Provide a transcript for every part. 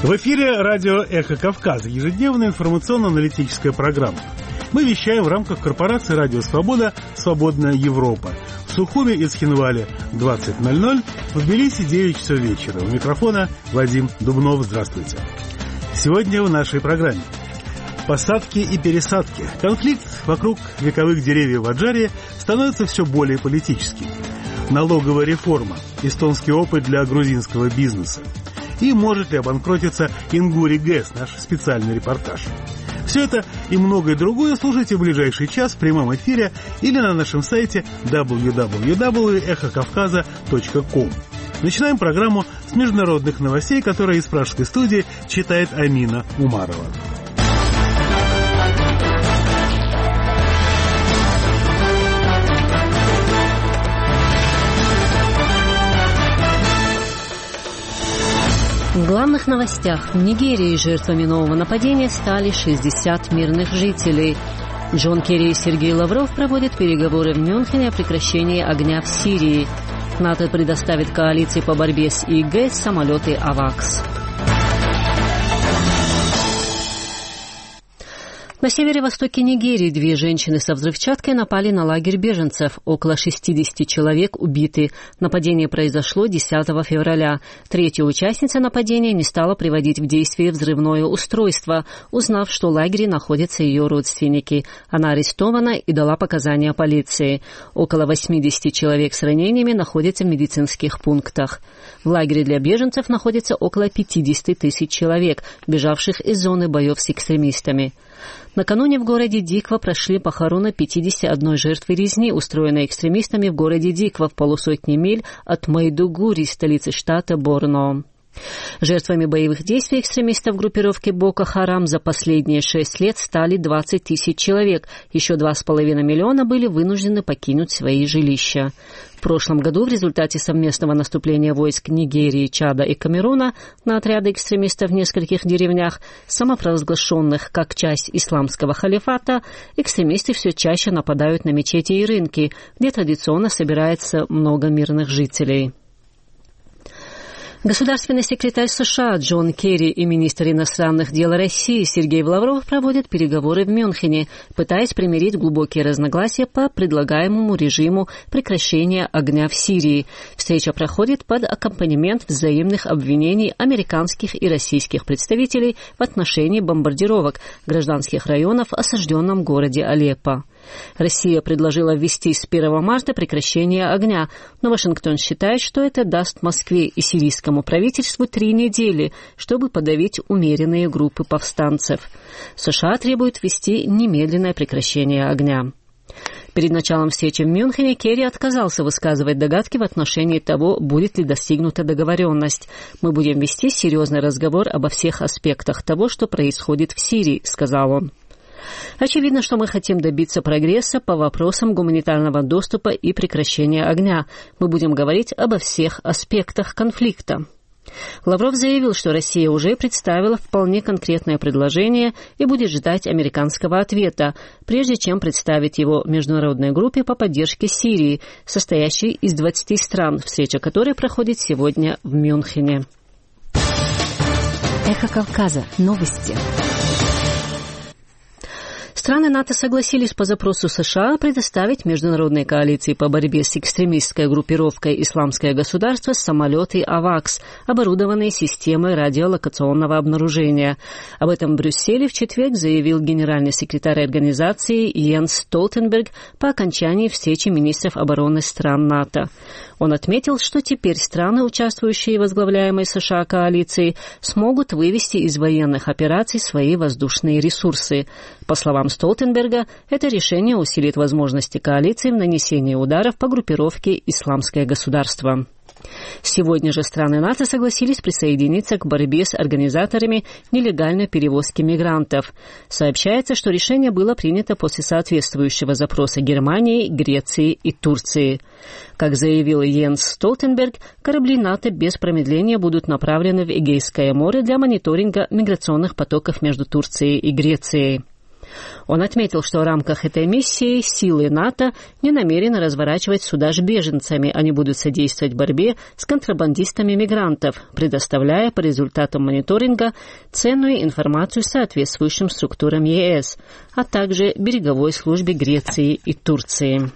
В эфире радио «Эхо Кавказа», ежедневная информационно-аналитическая программа. Мы вещаем в рамках корпорации «Радио Свобода. Свободная Европа». В Сухуме и Цхинвале 20:00, в Тбилиси 9 часов вечера. У микрофона Вадим Дубнов. Здравствуйте. Сегодня в нашей программе посадки и пересадки. Конфликт вокруг вековых деревьев в Аджаре становится все более политическим. Налоговая реформа. Эстонский опыт для грузинского бизнеса. И может ли обанкротиться Ингури ГЭС, наш специальный репортаж. Все это и многое другое слушайте в ближайший час в прямом эфире или на нашем сайте www.эхокавказа.ком. Начинаем программу с международных новостей, которые из пражской студии читает Амина Умарова. В главных новостях: в Нигерии жертвами нового нападения стали 60 мирных жителей. Джон Керри и Сергей Лавров проводят переговоры в Мюнхене о прекращении огня в Сирии. НАТО предоставит коалиции по борьбе с ИГ самолеты «Авакс». На северо-востоке Нигерии две женщины со взрывчаткой напали на лагерь беженцев. Около 60 человек убиты. Нападение произошло 10 февраля. Третья участница нападения не стала приводить в действие взрывное устройство, узнав, что в лагере находятся ее родственники. Она арестована и дала показания полиции. Около 80 человек с ранениями находятся в медицинских пунктах. В лагере для беженцев находится около 50 тысяч человек, бежавших из зоны боев с экстремистами. Накануне в городе Диква прошли похороны 51 жертвы резни, устроенной экстремистами в городе Диква в полусотни миль от Майдугури, столицы штата Борно. Жертвами боевых действий экстремистов группировки Боко Харам за последние 6 лет стали 20 тысяч человек. Еще 2,5 миллиона были вынуждены покинуть свои жилища. В прошлом году в результате совместного наступления войск Нигерии, Чада и Камеруна на отряды экстремистов в нескольких деревнях, самопровозглашенных как часть исламского халифата, экстремисты все чаще нападают на мечети и рынки, где традиционно собирается много мирных жителей. Государственный секретарь США Джон Керри и министр иностранных дел России Сергей Лавров проводят переговоры в Мюнхене, пытаясь примирить глубокие разногласия по предлагаемому режиму прекращения огня в Сирии. Встреча проходит под аккомпанемент взаимных обвинений американских и российских представителей в отношении бомбардировок гражданских районов в осажденном городе Алеппо. Россия предложила ввести с 1 марта прекращение огня, но Вашингтон считает, что это даст Москве и сирийскому правительству 3 недели, чтобы подавить умеренные группы повстанцев. США требуют ввести немедленное прекращение огня. Перед началом встречи в Мюнхене Керри отказался высказывать догадки в отношении того, будет ли достигнута договоренность. «Мы будем вести серьезный разговор обо всех аспектах того, что происходит в Сирии», — сказал он. Очевидно, что мы хотим добиться прогресса по вопросам гуманитарного доступа и прекращения огня. Мы будем говорить обо всех аспектах конфликта. Лавров заявил, что Россия уже представила вполне конкретное предложение и будет ждать американского ответа, прежде чем представить его международной группе по поддержке Сирии, состоящей из 20 стран, встреча которой проходит сегодня в Мюнхене. Эхо Кавказа. Новости. Страны НАТО согласились по запросу США предоставить международной коалиции по борьбе с экстремистской группировкой «Исламское государство» самолеты «Авакс», оборудованные системой радиолокационного обнаружения. Об этом в Брюсселе в четверг заявил генеральный секретарь организации Йенс Столтенберг по окончании встречи министров обороны стран НАТО. Он отметил, что теперь страны, участвующие в возглавляемой США коалиции, смогут вывести из военных операций свои воздушные ресурсы. По словам Столтенберга, это решение усилит возможности коалиции в нанесении ударов по группировке «Исламское государство». Сегодня же страны НАТО согласились присоединиться к борьбе с организаторами нелегальной перевозки мигрантов. Сообщается, что решение было принято после соответствующего запроса Германии, Греции и Турции. Как заявил Йенс Столтенберг, корабли НАТО без промедления будут направлены в Эгейское море для мониторинга миграционных потоков между Турцией и Грецией. Он отметил, что в рамках этой миссии силы НАТО не намерены разворачивать суда с беженцами, они будут содействовать борьбе с контрабандистами мигрантов, предоставляя по результатам мониторинга ценную информацию соответствующим структурам ЕС, а также береговой службе Греции и Турции.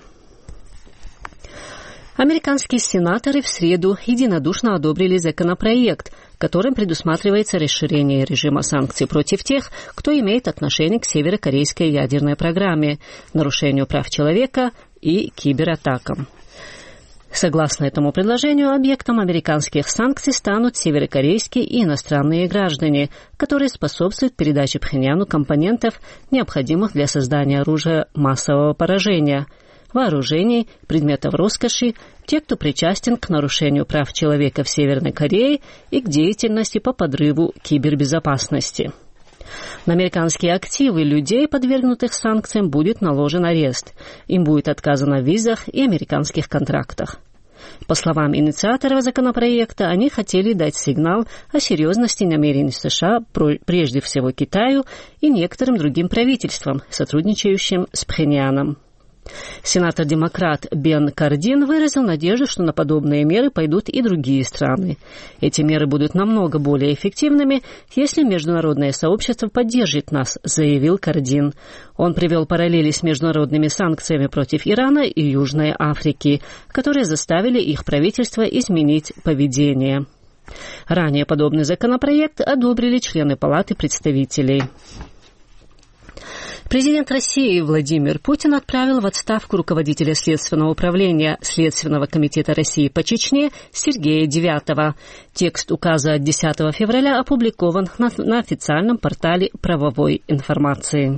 Американские сенаторы в среду единодушно одобрили законопроект, которым предусматривается расширение режима санкций против тех, кто имеет отношение к северокорейской ядерной программе, нарушению прав человека и кибератакам. Согласно этому предложению, объектом американских санкций станут северокорейские и иностранные граждане, которые способствуют передаче Пхеньяну компонентов, необходимых для создания оружия массового поражения, вооружений, предметов роскоши, те, кто причастен к нарушению прав человека в Северной Корее и к деятельности по подрыву кибербезопасности. На американские активы людей, подвергнутых санкциям, будет наложен арест. Им будет отказано в визах и американских контрактах. По словам инициаторов законопроекта, они хотели дать сигнал о серьезности намерений США, прежде всего Китаю и некоторым другим правительствам, сотрудничающим с Пхеньяном. Сенатор-демократ Бен Кардин выразил надежду, что на подобные меры пойдут и другие страны. Эти меры будут намного более эффективными, если международное сообщество поддержит нас, заявил Кардин. Он привел параллели с международными санкциями против Ирана и Южной Африки, которые заставили их правительство изменить поведение. Ранее подобный законопроект одобрили члены Палаты представителей. Президент России Владимир Путин отправил в отставку руководителя Следственного управления Следственного комитета России по Чечне Сергея Девятова. Текст указа от 10 февраля опубликован на официальном портале правовой информации.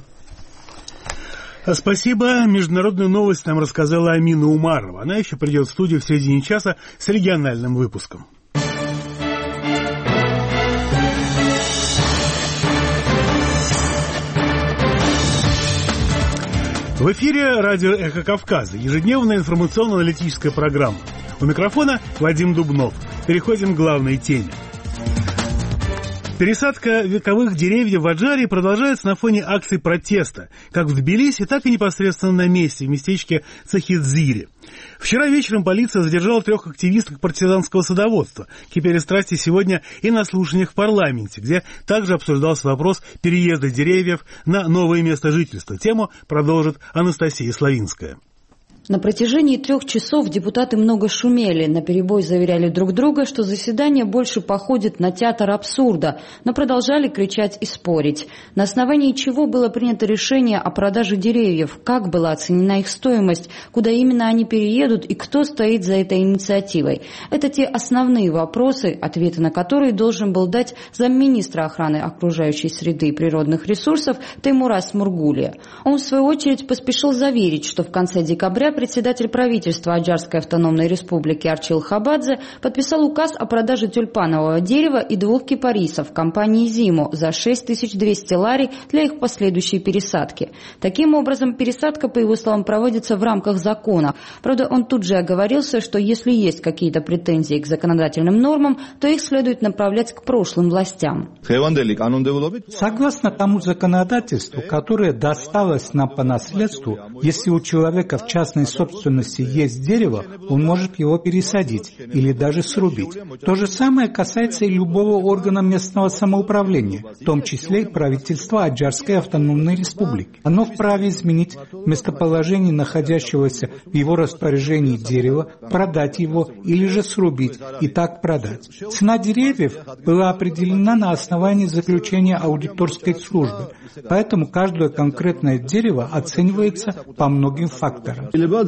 Спасибо. Международную новость нам рассказала Амина Умарова. Она еще придет в студию в середине часа с региональным выпуском. В эфире радио «Эхо Кавказа», ежедневная информационно-аналитическая программа. У микрофона Вадим Дубнов. Переходим к главной теме. Пересадка вековых деревьев в Аджарии продолжается на фоне акций протеста, как в Тбилиси, так и непосредственно на месте, в местечке Цахидзире. Вчера вечером полиция задержала 3 активисток партизанского садоводства. Кипели страсти сегодня и на слушаниях в парламенте, где также обсуждался вопрос переезда деревьев на новое место жительства. Тему продолжит Анастасия Славинская. На протяжении 3 часов депутаты много шумели, наперебой заверяли друг друга, что заседание больше походит на театр абсурда, но продолжали кричать и спорить. На основании чего было принято решение о продаже деревьев, как была оценена их стоимость, куда именно они переедут и кто стоит за этой инициативой. Это те основные вопросы, ответы на которые должен был дать замминистра охраны окружающей среды и природных ресурсов Теймураз Мургулия. Он, в свою очередь, поспешил заверить, что в конце декабря председатель правительства Аджарской автономной республики Арчил Хабадзе подписал указ о продаже тюльпанового дерева и 2 кипарисов компании «Зиму» за 6200 лари для их последующей пересадки. Таким образом, пересадка, по его словам, проводится в рамках закона. Правда, он тут же оговорился, что если есть какие-то претензии к законодательным нормам, то их следует направлять к прошлым властям. Согласно тому законодательству, которое досталось нам по наследству, если у человека в частной собственности есть дерево, он может его пересадить или даже срубить. То же самое касается и любого органа местного самоуправления, в том числе и правительства Аджарской автономной республики. Оно вправе изменить местоположение находящегося в его распоряжении дерева, продать его или же срубить и так продать. Цена деревьев была определена на основании заключения аудиторской службы, поэтому каждое конкретное дерево оценивается по многим факторам.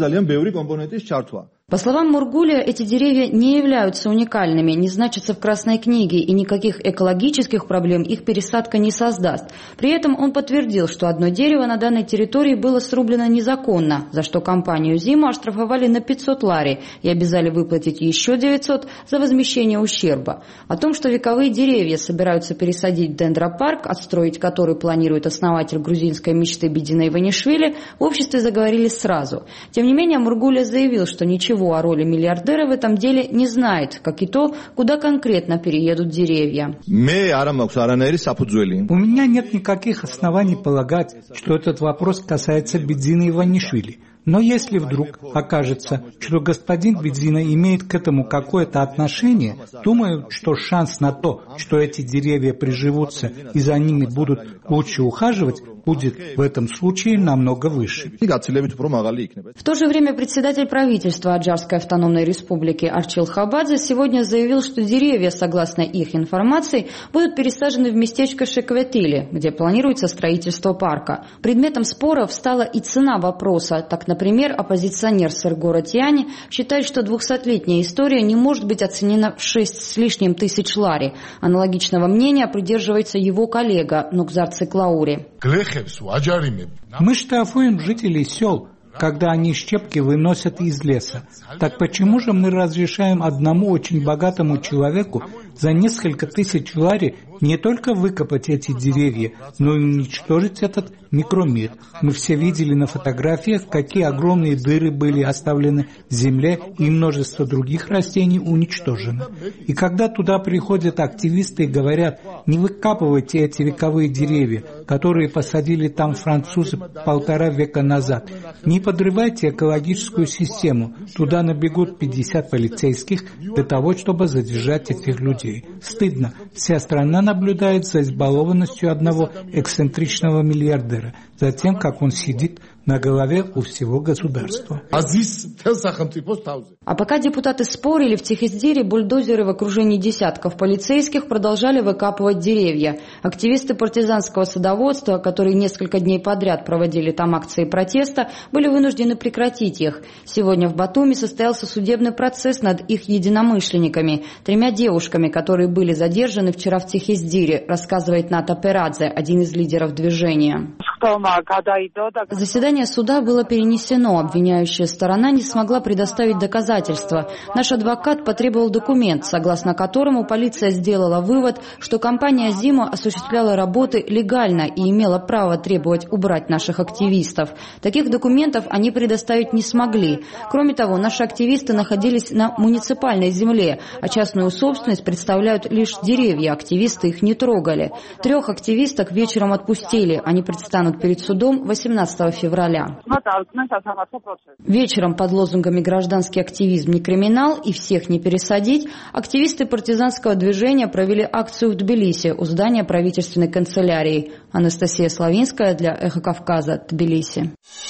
По словам Мургулия, эти деревья не являются уникальными, не значатся в Красной книге, и никаких экологических проблем их пересадка не создаст. При этом он подтвердил, что одно дерево на данной территории было срублено незаконно, за что компанию «Зиму» оштрафовали на 500 лари и обязали выплатить еще 900 за возмещение ущерба. О том, что вековые деревья собираются пересадить в дендропарк, отстроить который планирует основатель грузинской мечты Бедина Иванишвили, в обществе заговорили сразу. Тем не менее, Мургулия заявил, что ничего ничего о роли миллиардера в этом деле не знает, как и то, куда конкретно переедут деревья. У меня нет никаких оснований полагать, что этот вопрос касается Бедзина Иванишвили. Но если вдруг окажется, что господин Бедзина имеет к этому какое-то отношение, думаю, что шанс на то, что эти деревья приживутся и за ними будут лучше ухаживать, будет в этом случае намного выше. В то же время председатель правительства Аджарской автономной республики Арчил Хабадзе сегодня заявил, что деревья, согласно их информации, будут пересажены в местечко Шекветили, где планируется строительство парка. Предметом споров стала и цена вопроса. Так, например, оппозиционер Сергора Тиани считает, что 200-летняя история не может быть оценена в 6 с лишним тысяч лари. Аналогичного мнения придерживается его коллега Нукзар Циклаури. Мы штрафуем жителей сел, когда они щепки выносят из леса. Так почему же мы разрешаем одному очень богатому человеку за несколько тысяч лари не только выкопать эти деревья, но и уничтожить этот микромир? Мы все видели на фотографиях, какие огромные дыры были оставлены в земле, и множество других растений уничтожено. И когда туда приходят активисты и говорят: не выкапывайте эти вековые деревья, которые посадили там французы 1,5 века назад, не подрывайте экологическую систему, туда набегут 50 полицейских для того, чтобы задержать этих людей. Стыдно. Вся страна наблюдает за избалованностью одного эксцентричного миллиардера, за тем, как он сидит на голове у всего государства. А пока депутаты спорили, в Тихиздире бульдозеры в окружении десятков полицейских продолжали выкапывать деревья. Активисты партизанского садоводства, которые несколько дней подряд проводили там акции протеста, были вынуждены прекратить их. Сегодня в Батуми состоялся судебный процесс над их единомышленниками, 3 девушками, которые были задержаны вчера в Тихиздире, рассказывает Ната Перадзе, один из лидеров движения. Заседание суда было перенесено. Обвиняющая сторона не смогла предоставить доказательства. Наш адвокат потребовал документ, согласно которому полиция сделала вывод, что компания «Зима» осуществляла работы легально и имела право требовать убрать наших активистов. Таких документов они предоставить не смогли. Кроме того, наши активисты находились на муниципальной земле, а частную собственность представляют лишь деревья. Активисты их не трогали. 3 активисток вечером отпустили. Они предстанут перед судом 18 февраля. Вечером под лозунгами «Гражданский активизм не криминал» и «Всех не пересадить» активисты партизанского движения провели акцию в Тбилиси у здания правительственной канцелярии. Анастасия Славинская для «Эхо Кавказа», Тбилиси.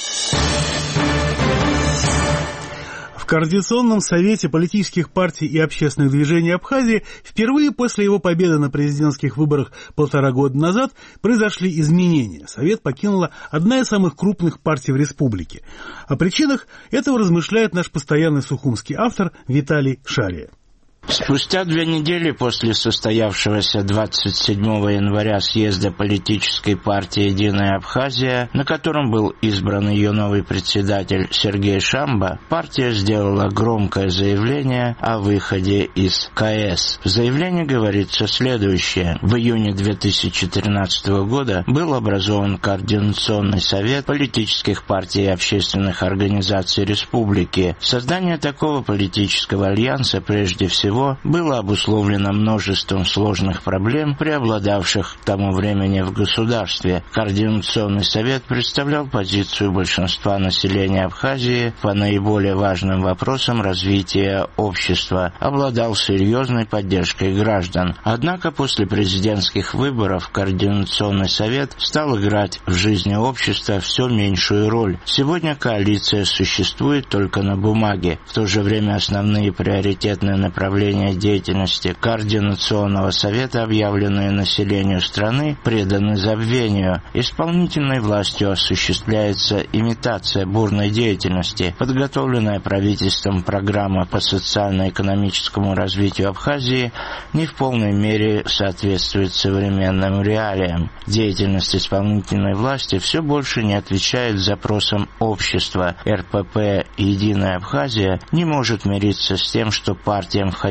В Координационном совете политических партий и общественных движений Абхазии впервые после его победы на президентских выборах 1,5 года назад произошли изменения. Совет покинула одна из самых крупных партий в республике. О причинах этого размышляет наш постоянный сухумский автор Виталий Шария. Спустя 2 недели после состоявшегося 27 января съезда политической партии «Единая Абхазия», на котором был избран ее новый председатель Сергей Шамба, партия сделала громкое заявление о выходе из КС. В заявлении говорится следующее. В июне 2013 года был образован Координационный совет политических партий и общественных организаций республики. Создание такого политического альянса прежде всего было обусловлено множеством сложных проблем, преобладавших к тому времени в государстве. Координационный совет представлял позицию большинства населения Абхазии по наиболее важным вопросам развития общества, обладал серьезной поддержкой граждан. Однако после президентских выборов Координационный совет стал играть в жизни общества все меньшую роль. Сегодня коалиция существует только на бумаге. В то же время основные приоритетные направления деятельности Координационного совета, объявленные населению страны, преданы забвению. Исполнительной властью осуществляется имитация бурной деятельности. Подготовленная правительством программа по социально-экономическому развитию Абхазии не в полной мере соответствует современным реалиям. Деятельность исполнительной власти все больше не отвечает запросам общества. РПП «Единая Абхазия» не может мириться с тем, что партиям, входящим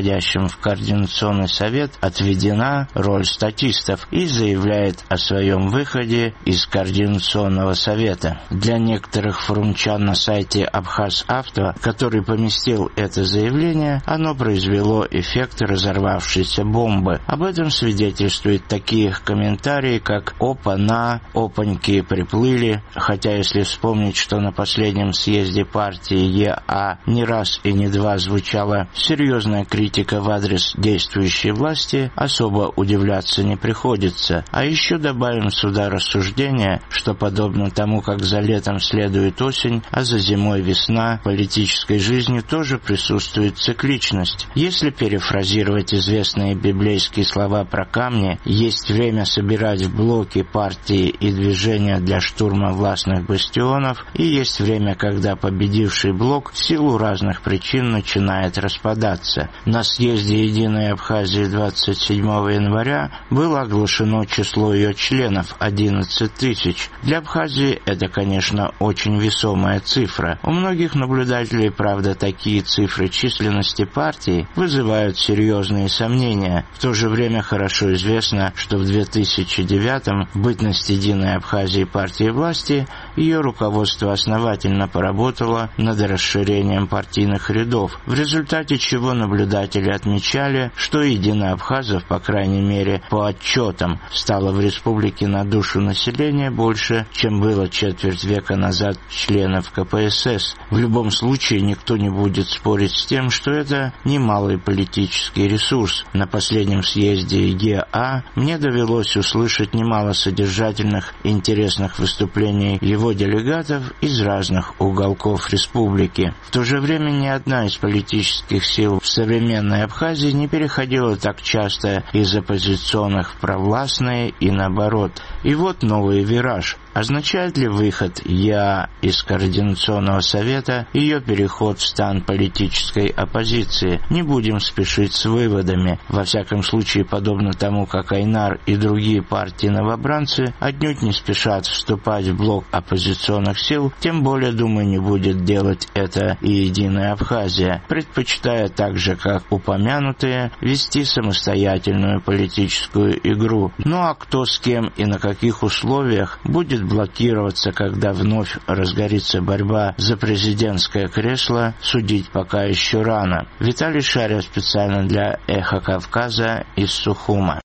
входящим в Координационный совет, отведена роль статистов и заявляет о своем выходе из Координационного совета. Для некоторых форумчан на сайте Абхаз-Авто, который поместил это заявление, оно произвело эффект разорвавшейся бомбы. Об этом свидетельствуют такие комментарии, как «Опа-на», «Опаньки приплыли», хотя если вспомнить, что на последнем съезде партии ЕА не раз и не два звучала серьезная критика в адрес действующей власти, особо удивляться не приходится. А еще добавим сюда рассуждение, что подобно тому, как за летом следует осень, а за зимой весна, в политической жизни тоже присутствует цикличность. Если перефразировать известные библейские слова про камни, есть время собирать в блоки партии и движения для штурма властных бастионов, и есть время, когда победивший блок в силу разных причин начинает распадаться. На съезде Единой Абхазии 27 января было оглашено число ее членов — 11 тысяч. Для Абхазии это, конечно, очень весомая цифра. У многих наблюдателей, правда, такие цифры численности партии вызывают серьезные сомнения. В то же время хорошо известно, что в 2009-м, в бытность Единой Абхазии партии власти, ее руководство основательно поработало над расширением партийных рядов, в результате чего наблюдатели отмечали, что единоабхазов, по крайней мере по отчетам, стало в республике на душу населения больше, чем было четверть века назад членов КПСС. В любом случае никто не будет спорить с тем, что это немалый политический ресурс. На последнем съезде ЕА мне довелось услышать немало содержательных и интересных выступлений его делегатов из разных уголков республики. В то же время ни одна из политических сил в современной Абхазии не переходила так часто из оппозиционных в провластные и наоборот. И вот новый вираж. Означает ли выход ЕА из Координационного совета ее переход в стан политической оппозиции? Не будем спешить с выводами. Во всяком случае, подобно тому, как Айнар и другие партии-новобранцы отнюдь не спешат вступать в блок оппозиционных сил, тем более, думаю, не будет делать это и Единая Абхазия, предпочитая так же, как упомянутые, вести самостоятельную политическую игру. Ну а кто с кем и на каких условиях будет блокироваться, когда вновь разгорится борьба за президентское кресло, судить пока еще рано. Виталий Шария специально для «Эхо Кавказа» из Сухума.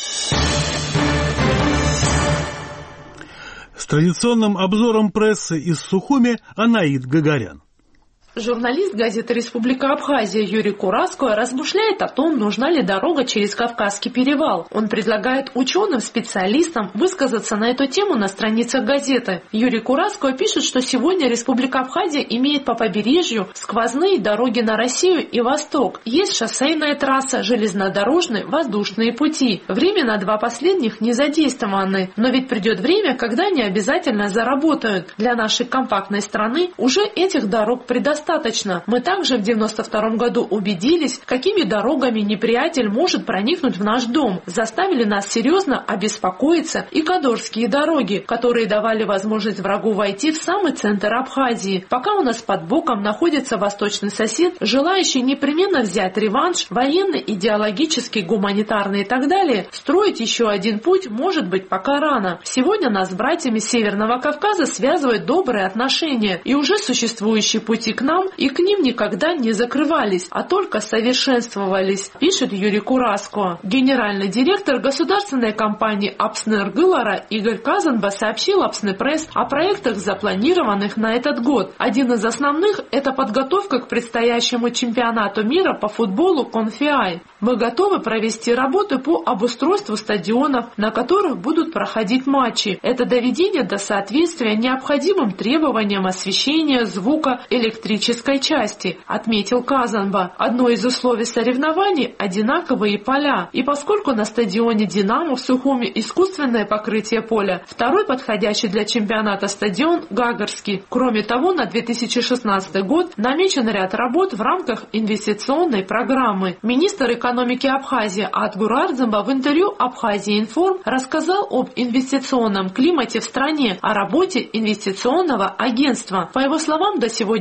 С традиционным обзором прессы из Сухуми Анаид Гагарян. Журналист газеты «Республика Абхазия» Юрий Кураско размышляет о том, нужна ли дорога через Кавказский перевал. Он предлагает ученым, специалистам высказаться на эту тему на страницах газеты. Юрий Кураско пишет, что сегодня Республика Абхазия имеет по побережью сквозные дороги на Россию и Восток. Есть шоссейная трасса, железнодорожные, воздушные пути. Временно два последних не задействованы, но ведь придет время, когда они обязательно заработают. Для нашей компактной страны уже этих дорог предостаточно. Мы также в 1992 году убедились, какими дорогами неприятель может проникнуть в наш дом. Заставили нас серьезно обеспокоиться и кадорские дороги, которые давали возможность врагу войти в самый центр Абхазии. Пока у нас под боком находится восточный сосед, желающий непременно взять реванш, военный, идеологический, гуманитарный и так далее, строить еще один путь может быть пока рано. Сегодня нас с братьями Северного Кавказа связывают добрые отношения, и уже существующие пути к нам и к ним никогда не закрывались, а только совершенствовались, пишет Юрий Кураско. Генеральный директор государственной компании «Апснергылара» Игорь Казанба сообщил «Апснепресс» о проектах, запланированных на этот год. Один из основных – это подготовка к предстоящему чемпионату мира по футболу «Конфиай». Мы готовы провести работы по обустройству стадионов, на которых будут проходить матчи. Это доведение до соответствия необходимым требованиям освещения, звука, электрической части, отметил Казанба. Одно из условий соревнований – одинаковые поля. И поскольку на стадионе «Динамо» в Сухуми искусственное покрытие поля, второй подходящий для чемпионата стадион – Гагарский. Кроме того, на 2016 год намечен ряд работ в рамках инвестиционной программы. Министр экономики Абхазии Атгур Ардзамба в интервью «Абхазия Информ» рассказал об инвестиционном климате в стране, о работе инвестиционного агентства. По его словам, до сегодняшнего дня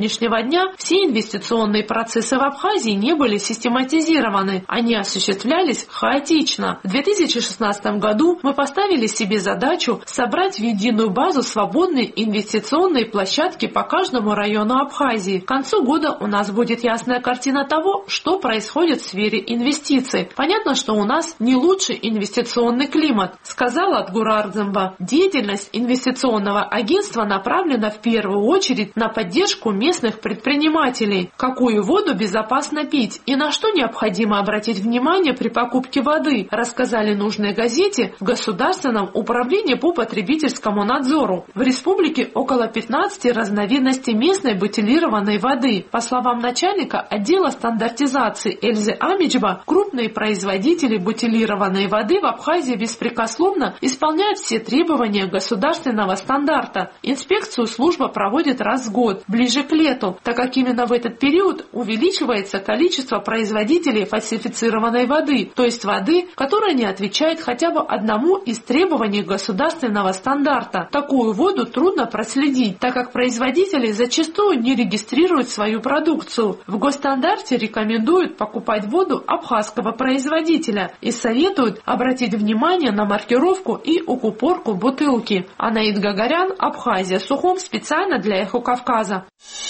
дня все инвестиционные процессы в Абхазии не были систематизированы. Они осуществлялись хаотично. В 2016 году мы поставили себе задачу собрать в единую базу свободные инвестиционные площадки по каждому району Абхазии. К концу года у нас будет ясная картина того, что происходит в сфере инвестиций. Понятно, что у нас не лучший инвестиционный климат, сказал Адгур Ардземба. Деятельность инвестиционного агентства направлена в первую очередь на поддержку местных предпринимателей. Какую воду безопасно пить и на что необходимо обратить внимание при покупке воды, рассказали нужной газете в Государственном управлении по потребительскому надзору. В республике около 15 разновидностей местной бутилированной воды. По словам начальника отдела стандартизации Эльзы Амичба, крупные производители бутилированной воды в Абхазии беспрекословно исполняют все требования государственного стандарта. Инспекцию служба проводит раз в год, ближе к лету, так как именно в этот период увеличивается количество производителей фальсифицированной воды, то есть воды, которая не отвечает хотя бы одному из требований государственного стандарта. Такую воду трудно проследить, так как производители зачастую не регистрируют свою продукцию. В госстандарте рекомендуют покупать воду абхазского производителя и советуют обратить внимание на маркировку и укупорку бутылки. Анаид Гагарян, Абхазия, Сухум, специально для Эхо Кавказа.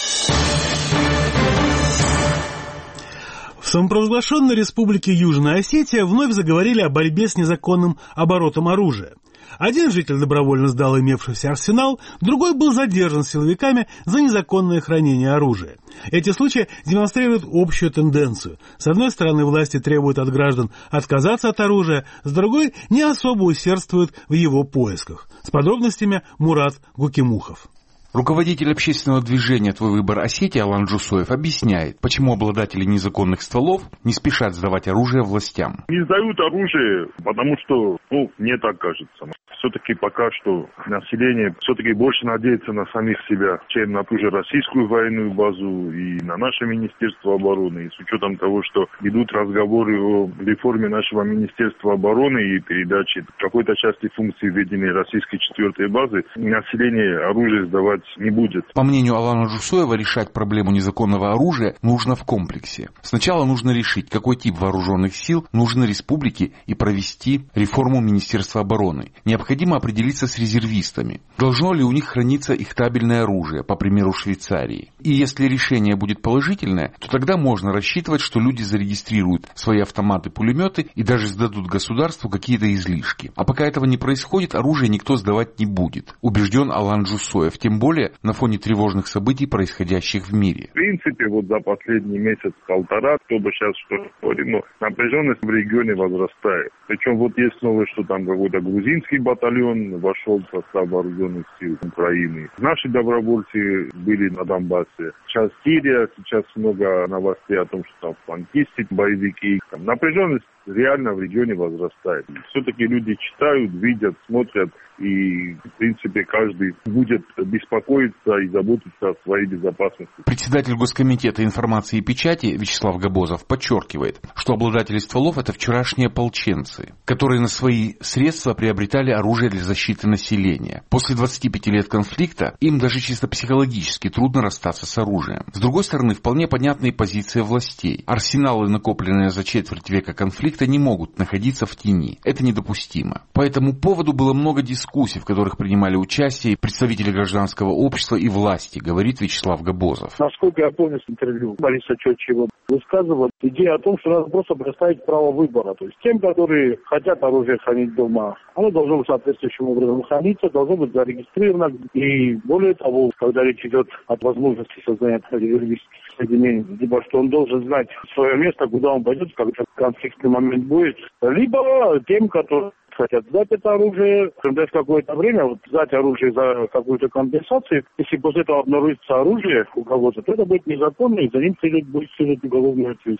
В самопровозглашенной республике Южная Осетия вновь заговорили о борьбе с незаконным оборотом оружия. Один житель добровольно сдал имевшийся арсенал, другой был задержан силовиками за незаконное хранение оружия. Эти случаи демонстрируют общую тенденцию. С одной стороны, власти требуют от граждан отказаться от оружия, с другой не особо усердствуют в его поисках. С подробностями Мурат Гукимухов. Руководитель общественного движения «Твой выбор Осетии» Алан Джусоев объясняет, почему обладатели незаконных стволов не спешат сдавать оружие властям. Не сдают оружие, потому что, мне так кажется. Все-таки пока что население все-таки больше надеется на самих себя, чем на ту же российскую военную базу и на наше Министерство обороны. И с учетом того, что идут разговоры о реформе нашего Министерства обороны и передаче какой-то части функций введения российской 4-й базы, население оружие сдавать не будет. По мнению Алана Джусоева, решать проблему незаконного оружия нужно в комплексе. Сначала нужно решить, какой тип вооруженных сил нужен республике и провести реформу Министерства обороны. Необходимо определиться с резервистами. Должно ли у них храниться их табельное оружие, по примеру Швейцарии. И если решение будет положительное, то тогда можно рассчитывать, что люди зарегистрируют свои автоматы-пулеметы и даже сдадут государству какие-то излишки. А пока этого не происходит, оружие никто сдавать не будет, убежден Алан Джусоев, тем более на фоне тревожных событий, происходящих в мире. В принципе, за последний месяц-полтора, кто бы сейчас что говорил, но напряженность в регионе возрастает. Причем есть новость, что там какой-то грузинский батальон вошел в состав вооруженных сил Украины. Наши добровольцы были на Донбассе. Сейчас Сирия, сейчас много новостей о том, что там флангисты, боевики. Напряженность реально в регионе возрастает. Все-таки люди читают, видят, смотрят, и, в принципе, каждый будет беспокоиться и заботиться о своей безопасности. Председатель Госкомитета информации и печати Вячеслав Габозов подчеркивает, что обладатели стволов – это вчерашние ополченцы, которые на свои средства приобретали оружие для защиты населения. После 25 лет конфликта им даже чисто психологически трудно расстаться с оружием. С другой стороны, вполне понятные позиции властей. Арсеналы, накопленные за четверть века конфликта, не могут находиться в тени. Это недопустимо. По этому поводу было много дискуссий, в которых принимали участие представители гражданского общества и власти, говорит Вячеслав Габозов. Насколько я помню с интервью Бориса Чотчева, высказывал идею о том, что надо просто предоставить право выбора. То есть тем, которые хотят оружие хранить дома, оно должно быть соответствующим образом храниться, должно быть зарегистрировано. И более того, когда речь идет о возможности создания резервистских соединений, либо что он должен знать свое место, куда он пойдет, когда конфликтный момент будет, либо тем, которые хотят сдать это оружие, дать какое-то время, сдать оружие за какую-то компенсацию. Если после этого обнаружится оружие у кого-то, то это будет незаконно, и за ним будет следовать уголовную ответственность.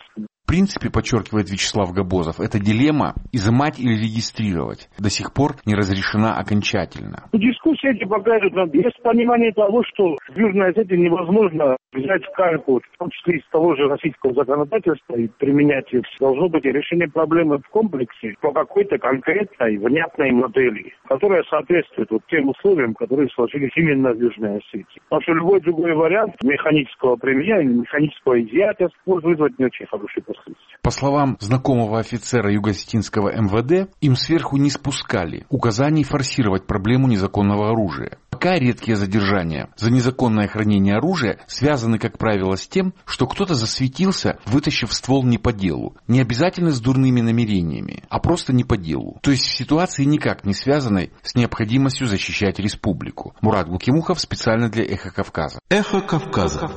принципе, подчеркивает Вячеслав Габозов, эта дилемма изымать или регистрировать до сих пор не разрешена окончательно. Дискуссии эти показывают нам, есть понимание того, что в Южной Осетии невозможно взять карту, в том числе из того же российского законодательства, и применять их. Должно быть решение проблемы в комплексе по какой-то конкретной, внятной модели, которая соответствует вот тем условиям, которые сложились именно в Южной Осетии. Потому что любой другой вариант механического применения, механического изъятия может вызвать не очень хорошие последствия. По словам знакомого офицера Юго-Осетинского МВД, им сверху не спускали указаний форсировать проблему незаконного оружия. Пока редкие задержания за незаконное хранение оружия связаны, как правило, с тем, что кто-то засветился, вытащив ствол не по делу. Не обязательно с дурными намерениями, а просто не по делу. То есть в ситуации никак не связанной с необходимостью защищать республику. Мурат Гукимухов специально для «Эхо Кавказа». «Эхо Кавказа».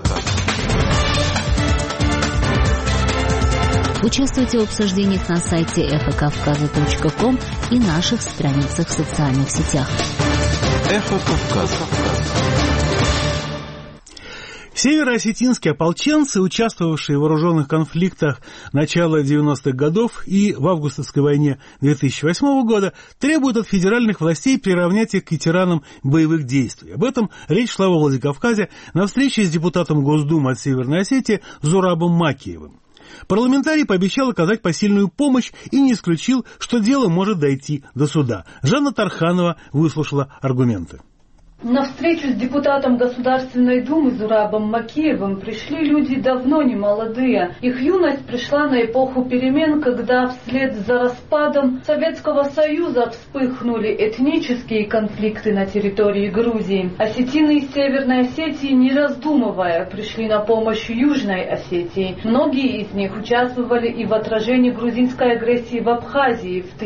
Участвуйте в обсуждениях на сайте эхокавказа.ком и наших страницах в социальных сетях. «Эхо Кавказа». Североосетинские ополченцы, участвовавшие в вооруженных конфликтах начала 90-х годов и в августовской войне 2008 года, требуют от федеральных властей приравнять их к ветеранам боевых действий. Об этом речь шла во Владикавказе на встрече с депутатом Госдумы от Северной Осетии Зурабом Макиевым. Парламентарий пообещал оказать посильную помощь и не исключил, что дело может дойти до суда. Жанна Тарханова выслушала аргументы. На встречу с депутатом Государственной Думы Зурабом Макиевым пришли люди давно не молодые. Их юность пришла на эпоху перемен, когда вслед за распадом Советского Союза вспыхнули этнические конфликты на территории Грузии. Осетины из Северной Осетии, не раздумывая, пришли на помощь Южной Осетии. Многие из них участвовали и в отражении грузинской агрессии в Абхазии в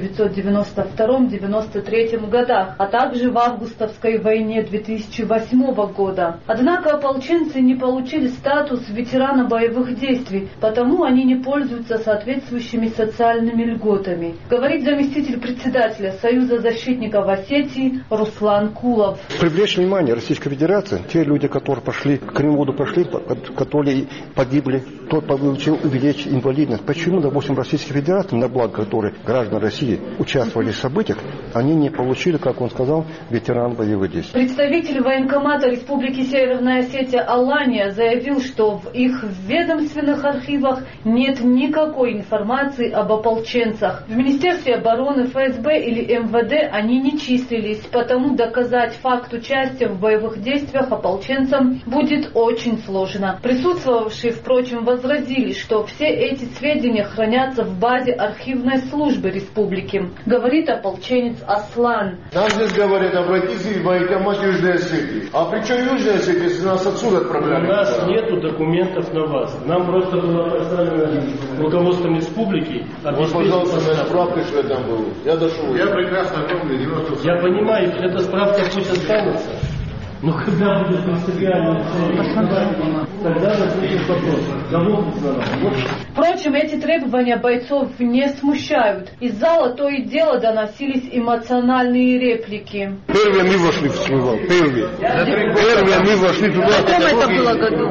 1992-1993 годах, а также в августовской войне 2008 года. Однако ополченцы не получили статус ветерана боевых действий, потому они не пользуются соответствующими социальными льготами. Говорит заместитель председателя Союза защитников Осетии Руслан Кулов. Привлечь внимание Российской Федерации, те люди, которые пошли, к Кремлю пошли, которые погибли, тот получил увеличить инвалидность. Почему, допустим, Российской Федерации, на благо которой граждан России участвовали в событиях, они не получили, как он сказал, ветеран боевых действий? Представитель военкомата Республики Северная Осетия Алания заявил, что в их ведомственных архивах нет никакой информации об ополченцах. В Министерстве обороны, ФСБ или МВД они не числились, потому доказать факт участия в боевых действиях ополченцам будет очень сложно. Присутствовавшие, впрочем, возразили, что все эти сведения хранятся в базе архивной службы республики. Говорит ополченец Аслан. Нам здесь говорят, обратитесь в военкомат Южной Осетии. А при чем Южная Осетия, если нас отсюда отправляли? У нас нету документов на вас. Нам просто было поставлено руководством республики. Вот, пожалуйста, моя справка, что я там был. Я дошел. Я прекрасно помню. Я понимаю, эта справка пусть останется. Но когда будет принципиальная цель, тогда возникнет вопрос. Впрочем, эти требования бойцов не смущают. Из зала то и дело доносились эмоциональные реплики. Первые мы вошли в Смывал. Первые мы вошли туда. В каком это было году?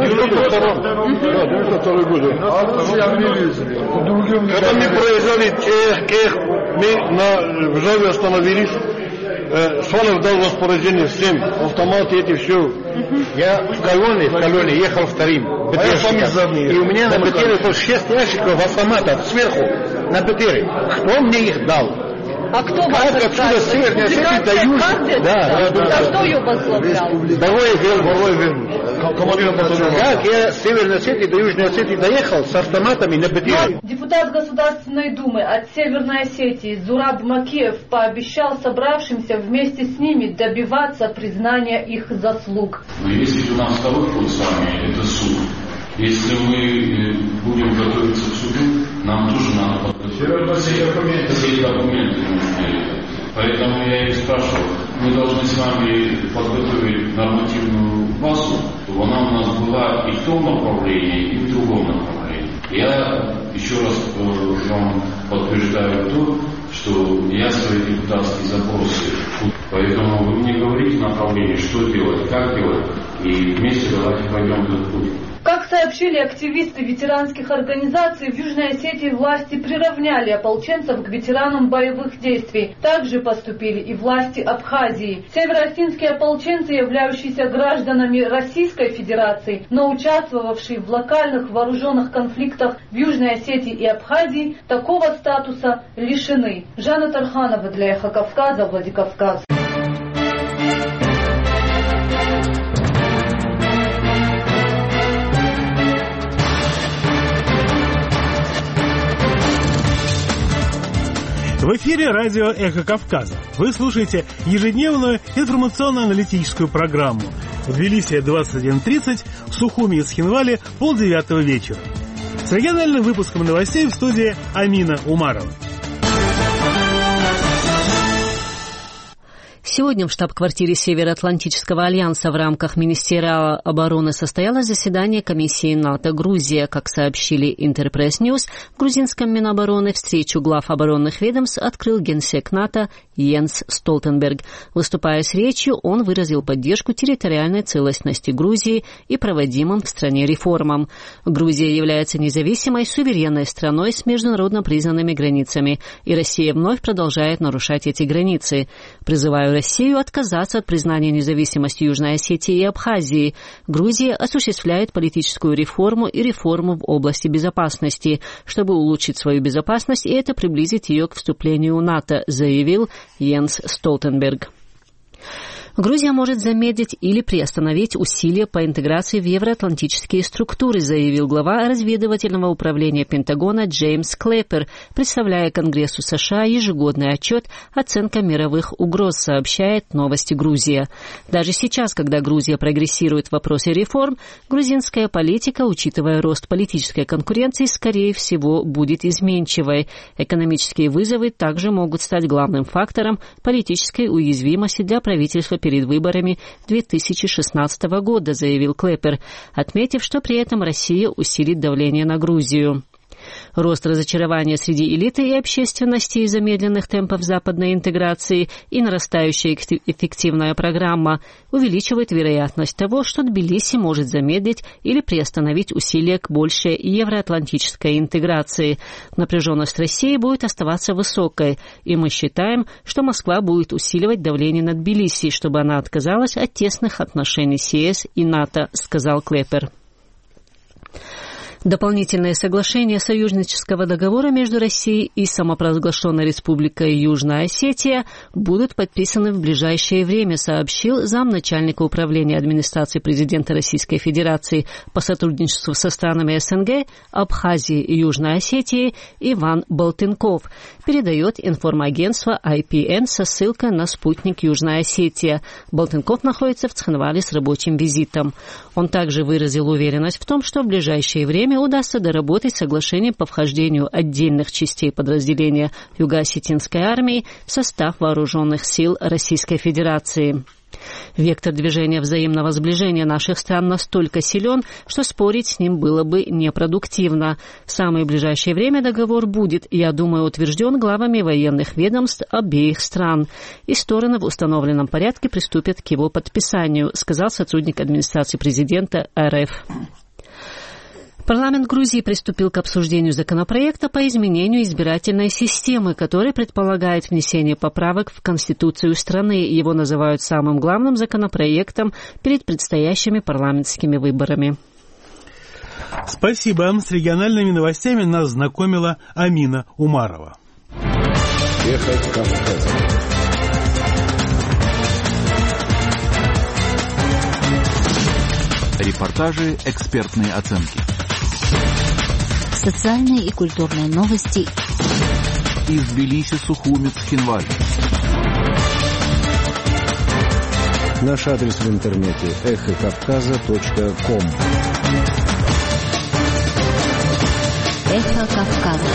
92 год. Когда мы проезжали мы в Жаве остановились. Свалов дал распоряжение всем, автоматы эти все. Я в колонне ехал вторым. И у меня на БТРе 6 ящиков автоматов сверху на БТРе. Кто мне их дал? А кто вас отсюда с Северной Осетии до Южной? Да. Кто ее возглавлял? Барой вернуть. Как я с Северной Осетии до Южной Осетии доехал с автоматами на БТРе? Депутат Государственной Думы от Северной Осетии Зураб Макиев пообещал собравшимся вместе с ними добиваться признания их заслуг. Но если у нас второй путь с вами, это суд. Если мы будем готовиться к суду, нам тоже надо подготовить все документы нужны. Поэтому я и спрашивал, мы должны с вами подготовить нормативную базу, чтобы она у нас была и в том направлении, и в другом направлении. Я еще раз вам подтверждаю то, что я свои депутатские запросы. Поэтому вы мне говорите направление, что делать, как делать, и вместе давайте пойдем этот путь. Как сообщили активисты ветеранских организаций, в Южной Осетии власти приравняли ополченцев к ветеранам боевых действий. Также поступили и власти Абхазии. Североосетинские ополченцы, являющиеся гражданами Российской Федерации, но участвовавшие в локальных вооруженных конфликтах в Южной Осетии и Абхазии, такого статуса лишены. Жанна Тарханова для Эхо Кавказа, Владикавказ. В эфире радио «Эхо Кавказа». Вы слушаете ежедневную информационно-аналитическую программу. В Тбилиси 21:30, в Сухуми и Цхинвале 8:30 вечера. С региональным выпуском новостей в студии Амина Умарова. Сегодня в штаб-квартире Североатлантического альянса в рамках Министерства обороны состоялось заседание комиссии НАТО «Грузия». Как сообщили Интерпресс Ньюс, в грузинском Минобороны встречу глав оборонных ведомств открыл генсек НАТО Йенс Столтенберг. Выступая с речью, он выразил поддержку территориальной целостности Грузии и проводимым в стране реформам. Грузия является независимой, суверенной страной с международно признанными границами, и Россия вновь продолжает нарушать эти границы. Призываю Россию отказаться от признания независимости Южной Осетии и Абхазии. Грузия осуществляет политическую реформу и реформу в области безопасности, чтобы улучшить свою безопасность, и это приблизит ее к вступлению в НАТО, заявил Йенс Столтенберг. Грузия может замедлить или приостановить усилия по интеграции в евроатлантические структуры, заявил глава разведывательного управления Пентагона Джеймс Клэпер, представляя Конгрессу США ежегодный отчет «Оценка мировых угроз», сообщает «Новости Грузия». Даже сейчас, когда Грузия прогрессирует в вопросе реформ, грузинская политика, учитывая рост политической конкуренции, скорее всего, будет изменчивой. Экономические вызовы также могут стать главным фактором политической уязвимости для правительства перед выборами 2016 года, заявил Клэпер, отметив, что при этом Россия усилит давление на Грузию. Рост разочарования среди элиты и общественности из-за медленных темпов западной интеграции и нарастающая эффективная программа увеличивает вероятность того, что Тбилиси может замедлить или приостановить усилия к большей евроатлантической интеграции. Напряженность России будет оставаться высокой, и мы считаем, что Москва будет усиливать давление на Тбилиси, чтобы она отказалась от тесных отношений с ЕС и НАТО, сказал Клэпер. Дополнительное соглашение союзнического договора между Россией и самопровозглашенной Республикой Южная Осетия будут подписаны в ближайшее время, сообщил замначальника управления администрации президента Российской Федерации по сотрудничеству со странами СНГ, Абхазии и Южной Осетии Иван Болтынков. Передает информагентство IPN со ссылкой на спутник Южная Осетия. Болтынков находится в Цхинвале с рабочим визитом. Он также выразил уверенность в том, что в ближайшее время удастся доработать соглашение по вхождению отдельных частей подразделения Юго-Осетинской армии в состав вооруженных сил Российской Федерации. Вектор движения взаимного сближения наших стран настолько силен, что спорить с ним было бы непродуктивно. В самое ближайшее время договор будет, я думаю, утвержден главами военных ведомств обеих стран, и стороны в установленном порядке приступят к его подписанию, сказал сотрудник администрации президента РФ. Парламент Грузии приступил к обсуждению законопроекта по изменению избирательной системы, который предполагает внесение поправок в Конституцию страны. Его называют самым главным законопроектом перед предстоящими парламентскими выборами. Спасибо. С региональными новостями нас знакомила Амина Умарова. Эхо Кавказа. Репортажи, экспертные оценки. Социальные и культурные новости из Тбилиси, Сухуми, Цхинвали. Наш адрес в интернете эхокавказа.ком. Эхо Кавказа.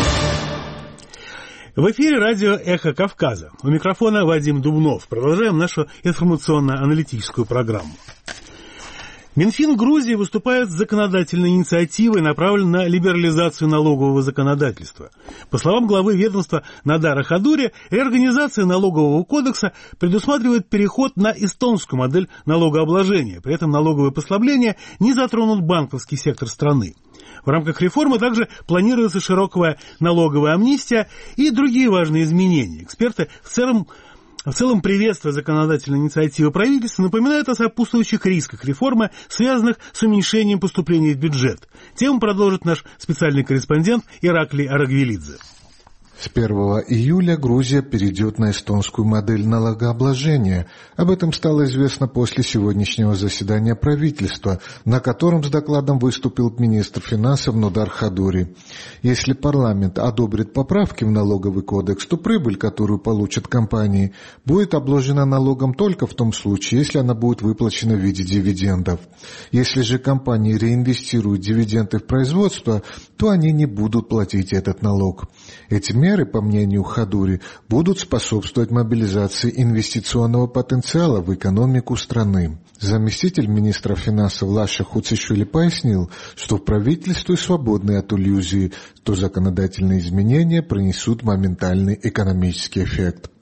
В эфире радио «Эхо Кавказа». У микрофона Вадим Дубнов. Продолжаем нашу информационно-аналитическую программу. Минфин Грузии выступает с законодательной инициативой, направленной на либерализацию налогового законодательства. По словам главы ведомства Надара Хадури, реорганизация налогового кодекса предусматривает переход на эстонскую модель налогообложения. При этом налоговые послабления не затронут банковский сектор страны. В рамках реформы также планируется широкая налоговая амнистия и другие важные изменения. Эксперты в целом приветствуя законодательные инициативы правительства, напоминают о сопутствующих рисках реформы, связанных с уменьшением поступлений в бюджет. Тему продолжит наш специальный корреспондент Ираклий Арагвелидзе. С 1 июля Грузия перейдет на эстонскую модель налогообложения. Об этом стало известно после сегодняшнего заседания правительства, на котором с докладом выступил министр финансов Надар Хадури. Если парламент одобрит поправки в налоговый кодекс, то прибыль, которую получат компании, будет обложена налогом только в том случае, если она будет выплачена в виде дивидендов. Если же компании реинвестируют дивиденды в производство, то они не будут платить этот налог. Эти меры, по мнению Хадури, будут способствовать мобилизации инвестиционного потенциала в экономику страны. Заместитель министра финансов Лаша Хуцишвили пояснил, что в правительстве свободны от иллюзий, что законодательные изменения принесут моментальный экономический эффект.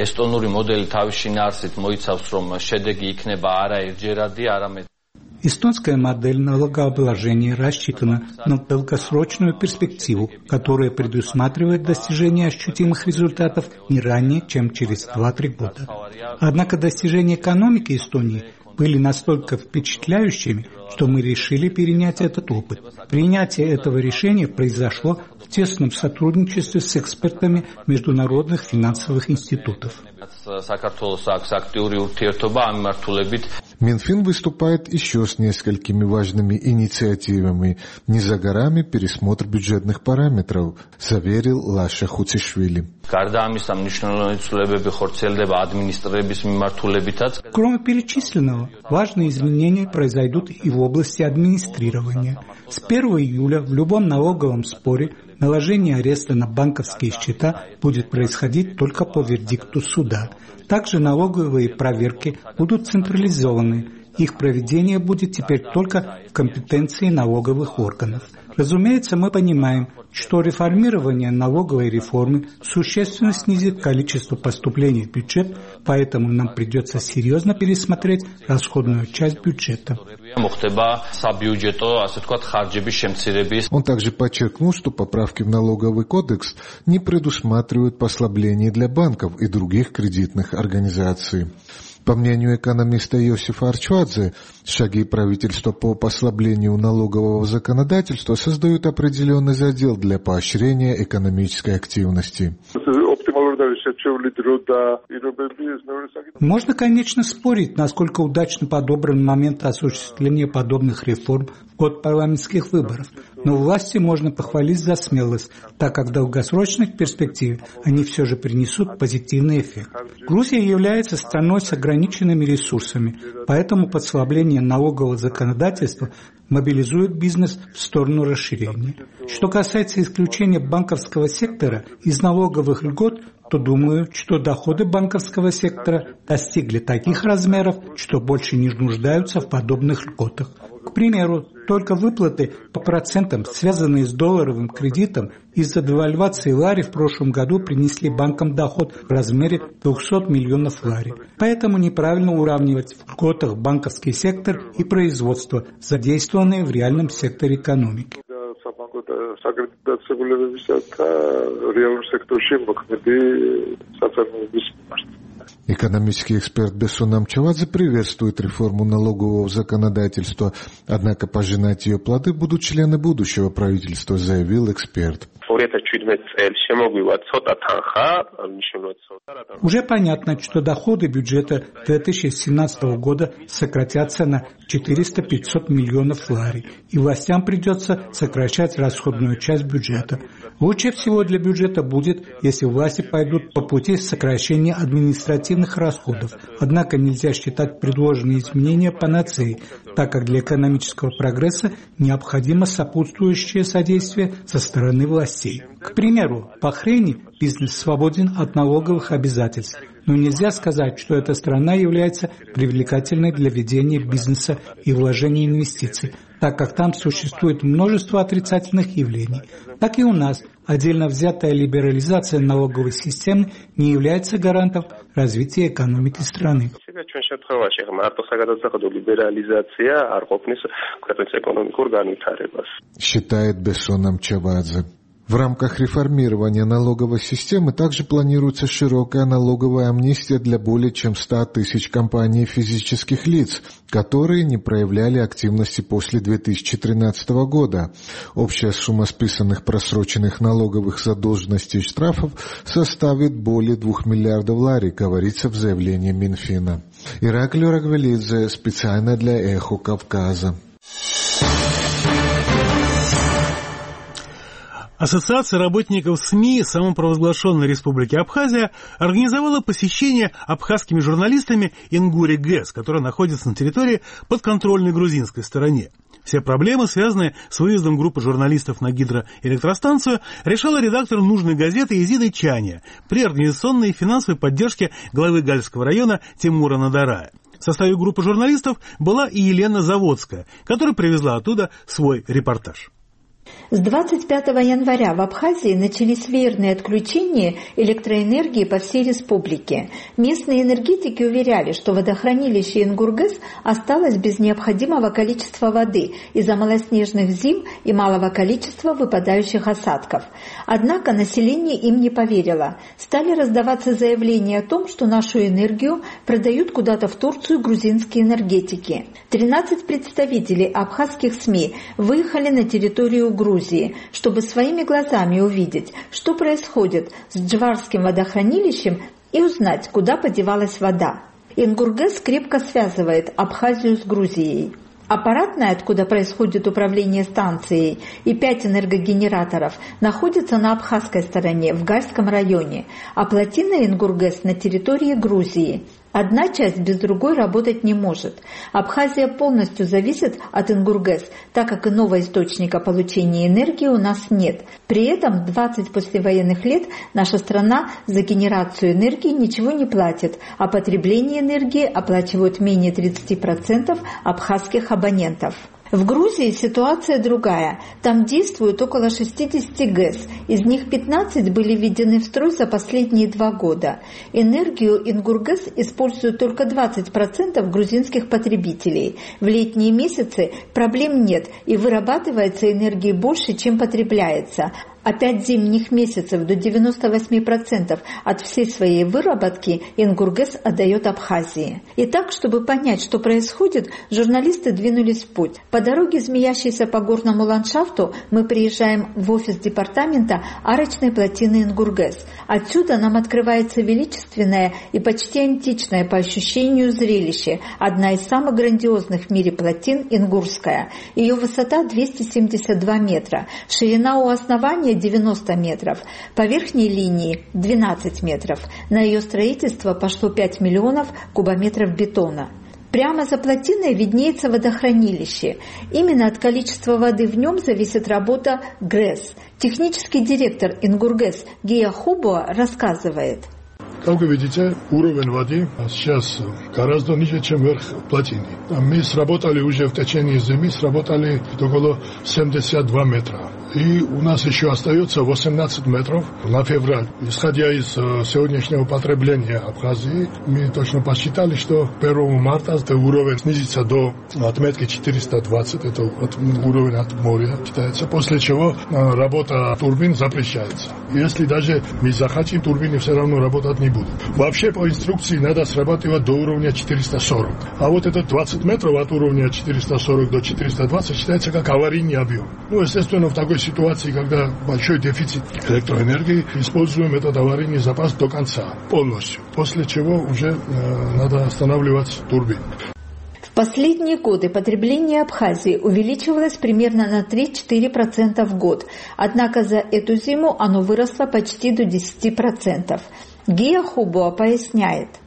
Эстонская модель налогообложения рассчитана на долгосрочную перспективу, которая предусматривает достижение ощутимых результатов не ранее, чем через 2-3 года. Однако достижения экономики Эстонии были настолько впечатляющими, что мы решили перенять этот опыт. Принятие этого решения произошло в тесном сотрудничестве с экспертами международных финансовых институтов. Минфин выступает еще с несколькими важными инициативами. Не за горами пересмотр бюджетных параметров, заверил Лаша Хуцишвили. Кроме перечисленного, важные изменения произойдут и в области администрирования. С 1 июля в любом налоговом споре наложение ареста на банковские счета будет происходить только по вердикту суда. Также налоговые проверки будут централизованы. Их проведение будет теперь только в компетенции налоговых органов. Разумеется, мы понимаем, что реформирование налоговой реформы существенно снизит количество поступлений в бюджет, поэтому нам придется серьезно пересмотреть расходную часть бюджета. Он также подчеркнул, что поправки в налоговый кодекс не предусматривают послаблений для банков и других кредитных организаций. По мнению экономиста Йосифа Арчвадзе, шаги правительства по послаблению налогового законодательства создают определенный задел для поощрения экономической активности. Можно, конечно, спорить, насколько удачно подобран момент осуществления подобных реформ в год парламентских выборов, но власти можно похвалить за смелость, так как в долгосрочной перспективе они все же принесут позитивный эффект. Грузия является страной с ограниченными ресурсами, поэтому послабление налогового законодательства мобилизует бизнес в сторону расширения. Что касается исключения банковского сектора из налоговых льгот, то думаю, что доходы банковского сектора достигли таких размеров, что больше не нуждаются в подобных льготах. К примеру, только выплаты по процентам, связанные с долларовым кредитом, из-за девальвации лари в прошлом году принесли банкам доход в размере 200 миллионов лари. Поэтому неправильно уравнивать в льготах банковский сектор и производство, задействованные в реальном секторе экономики. Экономический эксперт Бессон Амчавадзе приветствует реформу налогового законодательства, однако пожинать ее плоды будут члены будущего правительства, заявил эксперт. Уже понятно, что доходы бюджета 2017 года сократятся на 400-500 миллионов лари, и властям придется сокращать расходную часть бюджета. Лучше всего для бюджета будет, если власти пойдут по пути сокращения административных расходов. Однако нельзя считать предложенные изменения панацеей, так как для экономического прогресса необходимо сопутствующее содействие со стороны властей. К примеру, в Бахрейне бизнес свободен от налоговых обязательств. Но нельзя сказать, что эта страна является привлекательной для ведения бизнеса и вложения инвестиций, так как там существует множество отрицательных явлений. Так и у нас отдельно взятая либерализация налоговой системы не является гарантом развития экономики страны. Считает Бессоном Чавадзе. В рамках реформирования налоговой системы также планируется широкая налоговая амнистия для более чем 100 тысяч компаний и физических лиц, которые не проявляли активности после 2013 года. Общая сумма списанных просроченных налоговых задолженностей и штрафов составит более 2 миллиардов лари, говорится в заявлении Минфина. Ираклий Рагвелидзе, специально для «Эхо Кавказа». Ассоциация работников СМИ самопровозглашенной Республики Абхазия организовала посещение абхазскими журналистами Ингури ГЭС, которая находится на территории подконтрольной грузинской стороне. Все проблемы, связанные с выездом группы журналистов на гидроэлектростанцию, решала редактор нужной газеты Изида Чания при организационной и финансовой поддержке главы Гальского района Тимура Надарая. В составе группы журналистов была и Елена Заводская, которая привезла оттуда свой репортаж. С 25 января в Абхазии начались веерные отключения электроэнергии по всей республике. Местные энергетики уверяли, что водохранилище Ингургэс осталось без необходимого количества воды из-за малоснежных зим и малого количества выпадающих осадков. Однако население им не поверило. Стали раздаваться заявления о том, что нашу энергию продают куда-то в Турцию грузинские энергетики. 13 представителей абхазских СМИ выехали на территорию Грузии, чтобы своими глазами увидеть, что происходит с Джварским водохранилищем и узнать, куда подевалась вода. Ингургэс крепко связывает Абхазию с Грузией. Аппаратная, откуда происходит управление станцией, и 5 энергогенераторов находятся на абхазской стороне, в Гальском районе, а плотина Ингургэс на территории Грузии. Одна часть без другой работать не может. Абхазия полностью зависит от Ингургэс, так как иного источника получения энергии у нас нет. При этом 20 послевоенных лет наша страна за генерацию энергии ничего не платит, а потребление энергии оплачивают менее 30% абхазских абонентов. В Грузии ситуация другая. Там действует около 60 ГЭС, из них 15 были введены в строй за последние 2 года. Энергию Ингургэс используют только 20% грузинских потребителей. В летние месяцы проблем нет и вырабатывается энергии больше, чем потребляется. А 5 зимних месяцев до 98% от всей своей выработки Ингургэс отдает Абхазии. Итак, чтобы понять, что происходит, журналисты двинулись в путь. По дороге, змеящейся по горному ландшафту, мы приезжаем в офис департамента арочной плотины Ингургэс. Отсюда нам открывается величественное и почти античное по ощущению зрелище, одна из самых грандиозных в мире плотин Ингурская. Ее высота 272 метра, ширина у основания 90 метров, по верхней линии 12 метров. На ее строительство пошло 5 миллионов кубометров бетона. Прямо за плотиной виднеется водохранилище. Именно от количества воды в нем зависит работа ГРЭС. Технический директор Ингургэс Гия Хубуа рассказывает. Как вы видите, уровень воды сейчас гораздо ниже, чем верх плотины. Мы сработали уже в течение зимы, сработали около 72 метра. И у нас еще остается 18 метров на февраль. Исходя из сегодняшнего потребления Абхазии, мы точно посчитали, что 1 марта этот уровень снизится до отметки 420, это уровень от моря считается, после чего работа турбин запрещается. Если даже мы захотим, турбины все равно работать не будут. Вообще по инструкции надо срабатывать до уровня 440. А вот этот 20 метров от уровня 440 до 420 считается как аварийный объем. Естественно, в такой ситуации, когда большой дефицит электроэнергии, используем этот аварийный запас до конца, полностью. После чего уже надо останавливать турбин. В последние годы потребление Абхазии увеличивалось примерно на 3-4% в год, однако за эту зиму оно выросло почти до 10%. Гия Хубуа поясняет.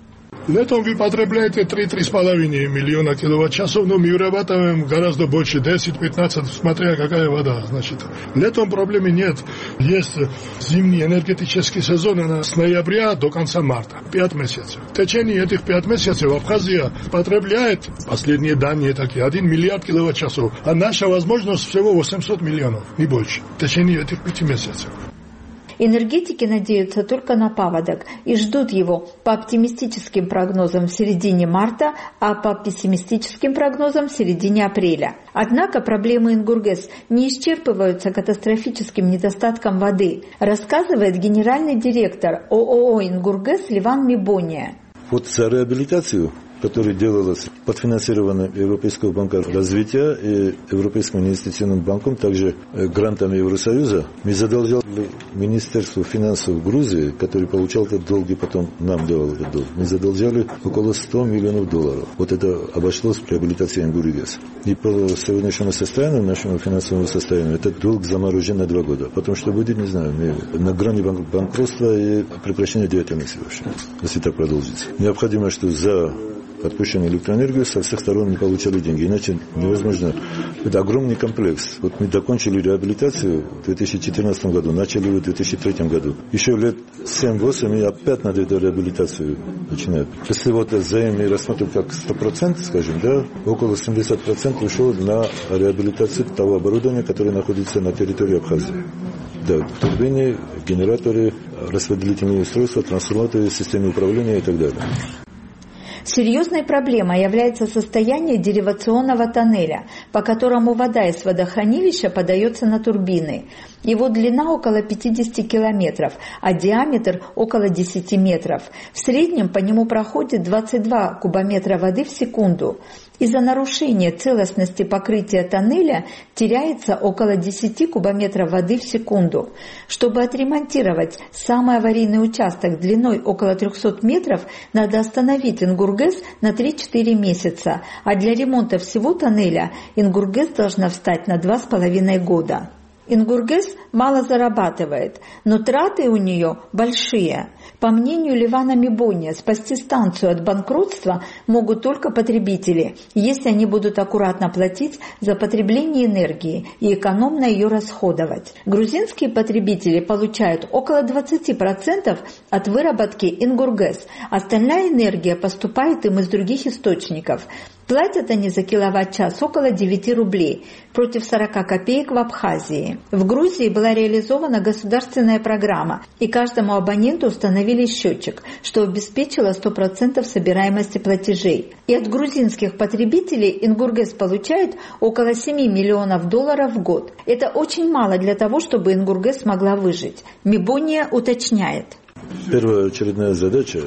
Летом вы потребляете 3-3,5 миллиона киловатт-часов, но мы вырабатываем гораздо больше, 10-15, смотря какая вода. Значит, летом проблемы нет. Есть зимний энергетический сезон с ноября до конца марта, 5 месяцев. В течение этих 5 месяцев Абхазия потребляет, последние данные такие, 1 миллиард киловатт-часов, а наша возможность всего 800 миллионов, не больше, в течение этих 5 месяцев. Энергетики надеются только на паводок и ждут его по оптимистическим прогнозам в середине марта, а по пессимистическим прогнозам в середине апреля. Однако проблемы Ингургес не исчерпываются катастрофическим недостатком воды, рассказывает генеральный директор ООО «Ингургес» Ливан Мибония. Вот за реабилитацию, которая делалась подфинансирована Европейского банка развития и Европейским инвестиционным банком, также грантами Евросоюза, мы задолжали Министерству финансов Грузии, который получал этот долг и потом нам давал этот долг, мы задолжали около 100 миллионов долларов. Вот это обошлось в реабилитации Ингургес. И по сегодняшнему состоянию, нашему финансовому состоянию, этот долг заморожен на 2 года. Потому что будет, не знаю, на грани банкротства и прекращения деятельности вообще, если так продолжится. Необходимо, что за отпущенную электроэнергию со всех сторон не получали деньги, иначе невозможно. Это огромный комплекс. Вот мы закончили реабилитацию в 2014 году, начали в 2003 году. Еще лет 7-8 и опять надо эту реабилитацию начинать. Если вот взаимно рассматривать как 100%, скажем, да, около 70% ушло на реабилитацию того оборудования, которое находится на территории Абхазии. Да, турбины, генераторы, распределительные устройства, трансформаторы, системы управления и так далее. Серьезной проблемой является состояние деривационного тоннеля, по которому вода из водохранилища подается на турбины. Его длина около 50 километров, а диаметр около 10 метров. В среднем по нему проходит 22 кубометра воды в секунду. Из-за нарушения целостности покрытия тоннеля теряется около 10 кубометров воды в секунду. Чтобы отремонтировать самый аварийный участок длиной около 300 метров, надо остановить Ингургес на 3-4 месяца, а для ремонта всего тоннеля Ингургес должна встать на 2,5 года. Ингургес мало зарабатывает, но траты у нее большие. По мнению Ливана Мибония, спасти станцию от банкротства могут только потребители, если они будут аккуратно платить за потребление энергии и экономно ее расходовать. Грузинские потребители получают около 20% от выработки Ингургес. Остальная энергия поступает им из других источников. Платят они за киловатт-час около 9 рублей, против 40 копеек в Абхазии. В Грузии была реализована государственная программа, и каждому абоненту установили счетчик, что обеспечило 100% собираемости платежей. И от грузинских потребителей Ингургес получает около 7 миллионов долларов в год. Это очень мало для того, чтобы Ингургес смогла выжить. Мибония уточняет. Первая очередная задача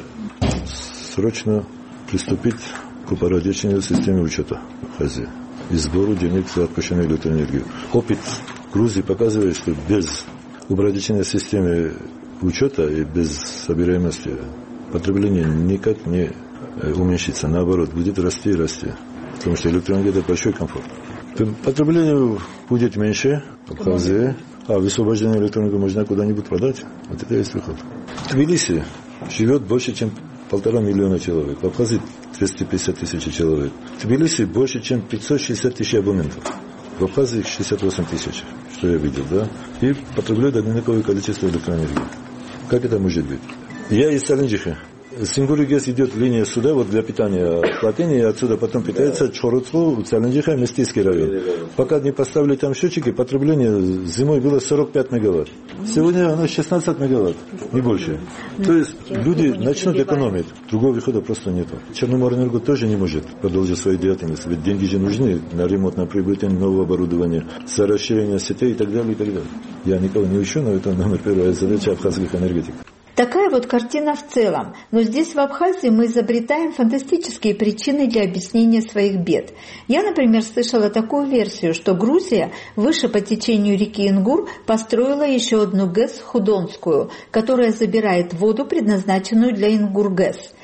– срочно приступить к упорядочению системы учета Абхазии и сбору денег за отпущенную электроэнергию. Опыт Грузии показывает, что без упорядочения системы учета и без собираемости потребление никак не уменьшится. Наоборот, будет расти и расти. Потому что электроэнергия – это большой комфорт. Потребление будет меньше в Абхазии, а высвобождение электроэнергии можно куда-нибудь продать. Вот это есть выход. В Тбилиси живет больше, чем 1,5 миллиона человек. В Абхазии 250 тысяч человек. В Тбилиси больше, чем 560 тысяч абонентов. В Абхазии 68 тысяч, что я видел, да? И потребляют одинаковое количество электроэнергии. Как это может быть? Я из Саленджиха. С Ингургес идет линия сюда, вот для питания Платини, и отсюда потом питается Чхоруцлу, Саленджиха, Местийский район. Пока не поставили там счетчики, потребление зимой было 45 мегаватт. Сегодня оно 16 мегаватт, не больше. То есть люди начнут экономить, другого выхода просто нет. Черноморэнерго тоже не может продолжить свою деятельность, ведь деньги же нужны на ремонт, на приобретение нового оборудования, за расширение сетей и так далее, и так далее. Я никого не учу, но это номер первая задача абхазских энергетиков. Такая вот картина в целом, но здесь в Абхазии мы изобретаем фантастические причины для объяснения своих бед. Я, например, слышала такую версию, что Грузия выше по течению реки Ингур построила еще одну ГЭС Худонскую, которая забирает воду, предназначенную для Ингургес.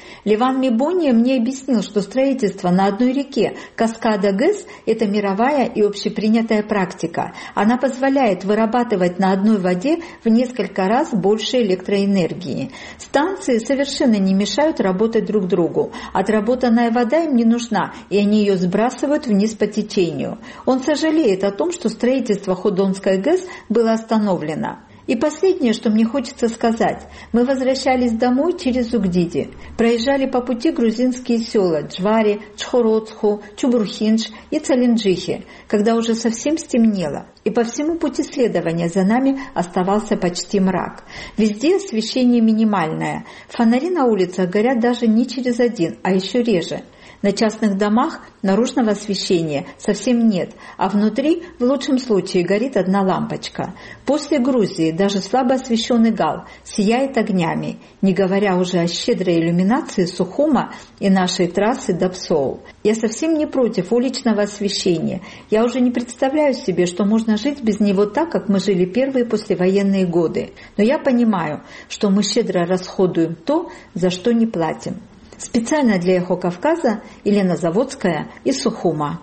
Ливан Мибония мне объяснил, что строительство на одной реке Каскада ГЭС – это мировая и общепринятая практика. Она позволяет вырабатывать на одной воде в несколько раз больше электроэнергии. Станции совершенно не мешают работать друг другу. Отработанная вода им не нужна, и они ее сбрасывают вниз по течению. Он сожалеет о том, что строительство Ходонской ГЭС было остановлено. И последнее, что мне хочется сказать. Мы возвращались домой через Угдиди. Проезжали по пути грузинские села Джвари, Чхороцху, Чубурхинш и Цалинджихи, когда уже совсем стемнело. И по всему пути следования за нами оставался почти мрак. Везде освещение минимальное. Фонари на улицах горят даже не через один, а еще реже. На частных домах наружного освещения совсем нет, а внутри в лучшем случае горит одна лампочка. После Грузии даже слабо освещенный Гал сияет огнями, не говоря уже о щедрой иллюминации Сухума и нашей трассы до Псоул. Я совсем не против уличного освещения. Я уже не представляю себе, что можно жить без него так, как мы жили первые послевоенные годы. Но я понимаю, что мы щедро расходуем то, за что не платим. Специально для «Эхо Кавказа» Елена Заводская из Сухума.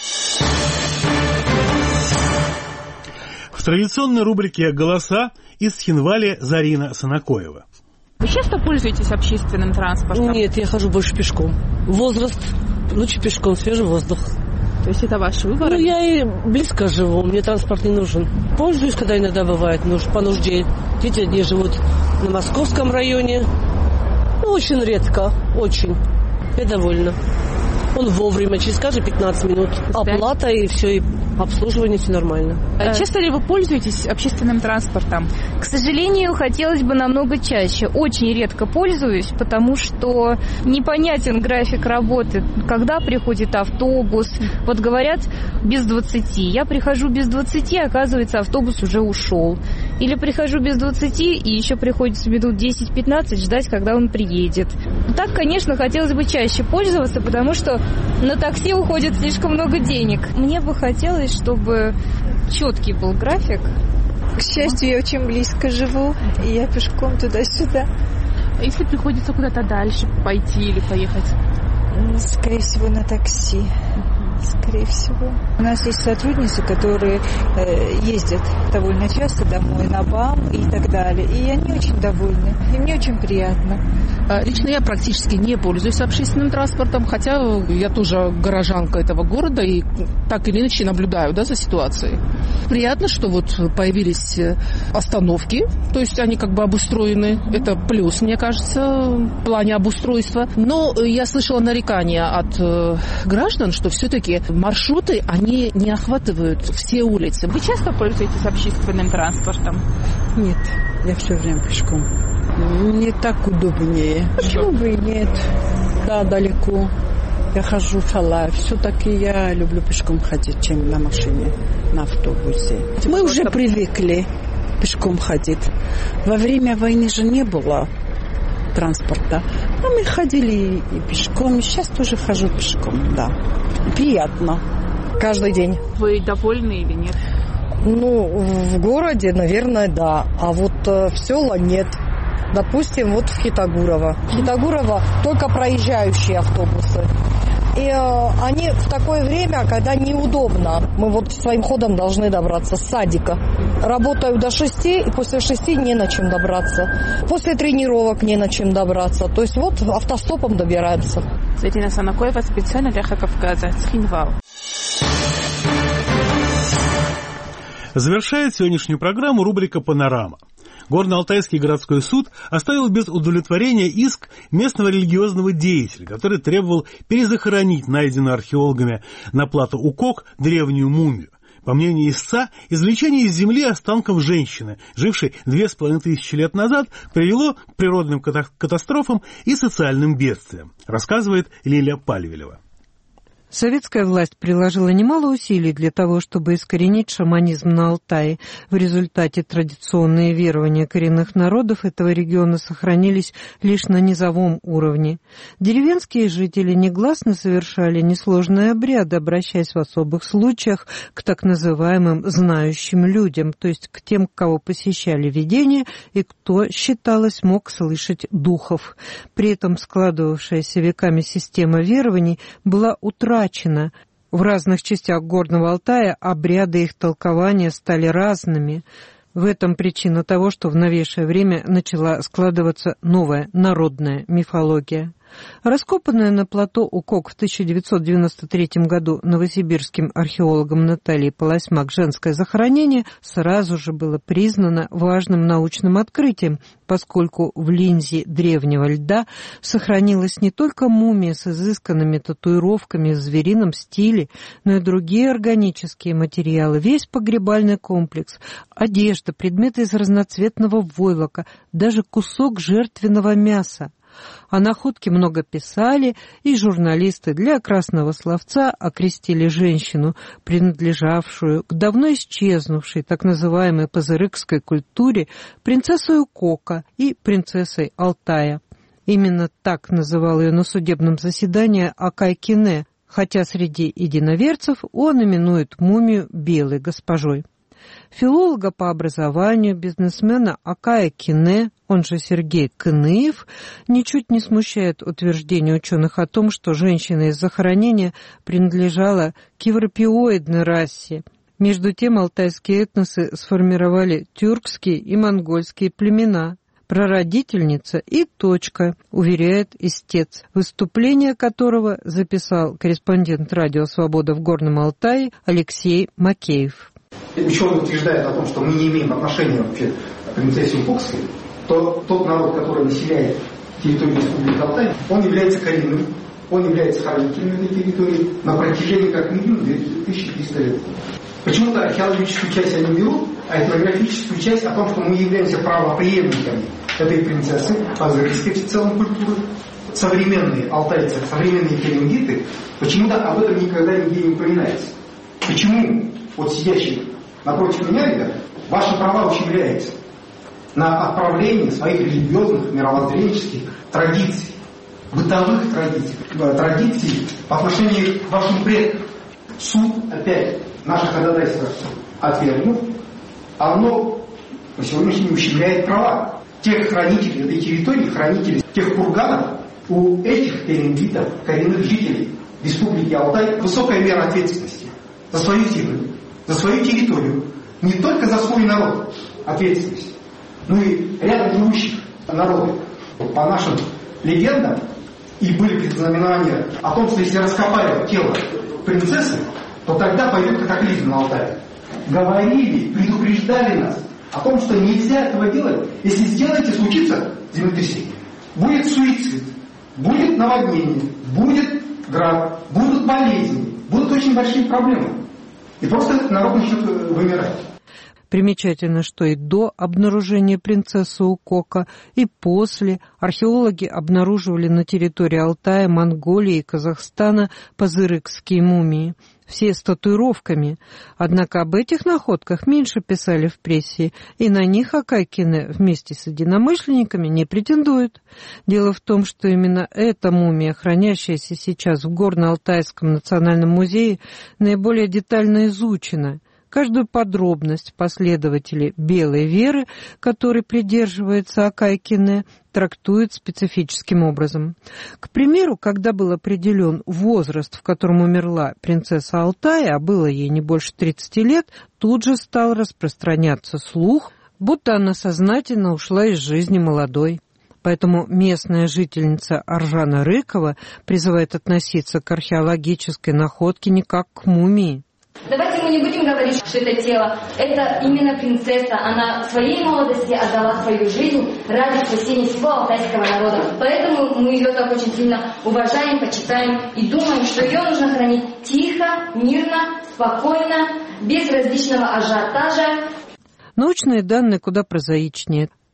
В традиционной рубрике «Голоса» из Цхинвали Зарина Санакоева. Вы часто пользуетесь общественным транспортом? Нет, я хожу больше пешком. Возраст, лучше пешком, свежий воздух. То есть это ваш выбор? Ну, я и близко живу, мне транспорт не нужен. Пользуюсь, когда иногда бывает, по нужде. Дети одни живут на Московском районе. Ну, очень редко, очень. Я довольна. Он вовремя, через каждые 15 минут. Оплата и все, и обслуживание, все нормально. Часто ли вы пользуетесь общественным транспортом? К сожалению, хотелось бы намного чаще. Очень редко пользуюсь, потому что непонятен график работы. Когда приходит автобус? Вот говорят, без 20. Я прихожу без 20, оказывается, автобус уже ушел. Или прихожу без 20, и еще приходится минут 10-15 ждать, когда он приедет. Так, конечно, хотелось бы чаще пользоваться, потому что на такси уходит слишком много денег. Мне бы хотелось, чтобы четкий был график. К счастью, я очень близко живу, и я пешком туда-сюда. Если приходится куда-то дальше пойти или поехать? Скорее всего, на такси. Скорее всего. У нас есть сотрудницы, которые ездят довольно часто домой на БАМ и так далее. И они очень довольны. И мне очень приятно. Лично я практически не пользуюсь общественным транспортом, хотя я тоже горожанка этого города и так или иначе наблюдаю, за ситуацией. Приятно, что вот появились остановки, то есть они как бы обустроены. Это плюс, мне кажется, в плане обустройства. Но я слышала нарекания от граждан, что все-таки маршруты, они не охватывают все улицы. Вы часто пользуетесь общественным транспортом? Нет, я все время пешком. Мне так удобнее. Почему бы и нет? Да, далеко. Я хожу в Алай. Все-таки я люблю пешком ходить, чем на машине, на автобусе. Мы уже привыкли пешком ходить. Во время войны же не было транспорта. А мы ходили и пешком. И сейчас тоже хожу пешком, да. Приятно. Каждый день. Вы довольны или нет? В городе, наверное, да. А вот в села нет. Допустим, вот в Хитагурово. Хитагурово только проезжающие автобусы. И они в такое время, когда неудобно. Мы вот своим ходом должны добраться с садика. Работаю до 6, и после 6 не на чем добраться. После тренировок не на чем добраться. То есть вот автостопом добираемся. Зарина Санакоева, специально для «Эхо Кавказа», Цхинвал. Завершает сегодняшнюю программу рубрика «Панорама». Горно-Алтайский городской суд оставил без удовлетворения иск местного религиозного деятеля, который требовал перезахоронить найденную археологами на плато Укок древнюю мумию. По мнению истца, извлечение из земли останков женщины, жившей 2500 лет назад, привело к природным катастрофам и социальным бедствиям, рассказывает Лилия Пальвелева. Советская власть приложила немало усилий для того, чтобы искоренить шаманизм на Алтае. В результате традиционные верования коренных народов этого региона сохранились лишь на низовом уровне. Деревенские жители негласно совершали несложные обряды, обращаясь в особых случаях к так называемым знающим людям, то есть к тем, кого посещали видения и кто, считалось, мог слышать духов. При этом складывавшаяся веками система верований была утрачена. В разных частях Горного Алтая обряды их толкования стали разными. В этом причина того, что в новейшее время начала складываться новая народная мифология. Раскопанное на плато Укок в 1993 году новосибирским археологом Натальей Полосмак женское захоронение сразу же было признано важным научным открытием, поскольку в линзе древнего льда сохранилась не только мумия с изысканными татуировками в зверином стиле, но и другие органические материалы, весь погребальный комплекс, одежда, предметы из разноцветного войлока, даже кусок жертвенного мяса. О находке много писали, и журналисты для красного словца окрестили женщину, принадлежавшую к давно исчезнувшей так называемой пазырыкской культуре, принцессой Укока и принцессой Алтая. Именно так называл ее на судебном заседании Акай Кине, хотя среди единоверцев он именует мумию белой госпожой. Филолога по образованию, бизнесмена Акая Кине, он же Сергей Кыныев, ничуть не смущает утверждение ученых о том, что женщина из захоронения принадлежала к европеоидной расе. Между тем алтайские этносы сформировали тюркские и монгольские племена. Прародительница и точка, уверяет истец, выступление которого записал корреспондент радио «Свобода» в Горном Алтае Алексей Макеев. Ученые утверждают о том, что мы не имеем отношения вообще к принцессе Укокской, то тот народ, который населяет территорию Республики Алтай, он является коренным, он является хранителем этой территории на протяжении как минимум 2300 лет. Почему-то археологическую часть они берут, а этнографическую часть о том, что мы являемся правопреемниками этой принцессы, пазырской в целом культуры. Современные алтайцы, современные керенгиты, почему-то об этом никогда нигде не упоминается. Почему вот сидящие напротив меня, ребята, ваши права ущемляются на отправление своих религиозных, мировоззренческих традиций, бытовых традиций по отношению к вашим предкам. Суд опять наше ходатайство отвергнув, оно на сегодняшний день ущемляет права тех хранителей этой территории, хранителей тех курганов. У этих керенгитов, коренных жителей Республики Алтай, высокая мера ответственности за свою землю, за свою территорию, не только за свой народ ответственность, но и рядом живущих народов. По нашим легендам, и были предзнаменования о том, что если раскопают тело принцессы, то тогда пойдет катаклизм на Алтае. Говорили, предупреждали нас о том, что нельзя этого делать. Если сделаете, случится землетрясение. Будет суицид, будет наводнение, будет град, будут болезни, будут очень большие проблемы. И просто народ начнет вымирать. Примечательно, что и до обнаружения принцессы Укока, и после археологи обнаруживали на территории Алтая, Монголии и Казахстана пазырыкские мумии, все с татуировками. Однако об этих находках меньше писали в прессе, и на них Акай Кине вместе с единомышленниками не претендует. Дело в том, что именно эта мумия, хранящаяся сейчас в Горно-Алтайском национальном музее, наиболее детально изучена. Каждую подробность последователи белой веры, которой придерживается Акай Кине, трактуют специфическим образом. К примеру, когда был определен возраст, в котором умерла принцесса Алтая, а было ей не больше 30 лет, тут же стал распространяться слух, будто она сознательно ушла из жизни молодой. Поэтому местная жительница Аржана Рыкова призывает относиться к археологической находке не как к мумии. Давайте мы не будем говорить, что это тело. Это именно принцесса. Она в своей молодости отдала свою жизнь ради спасения всего алтайского народа. Поэтому мы ее так очень сильно уважаем, почитаем и думаем, что ее нужно хранить тихо, мирно, спокойно, без различного ажиотажа. Научные данные куда прозаичнее.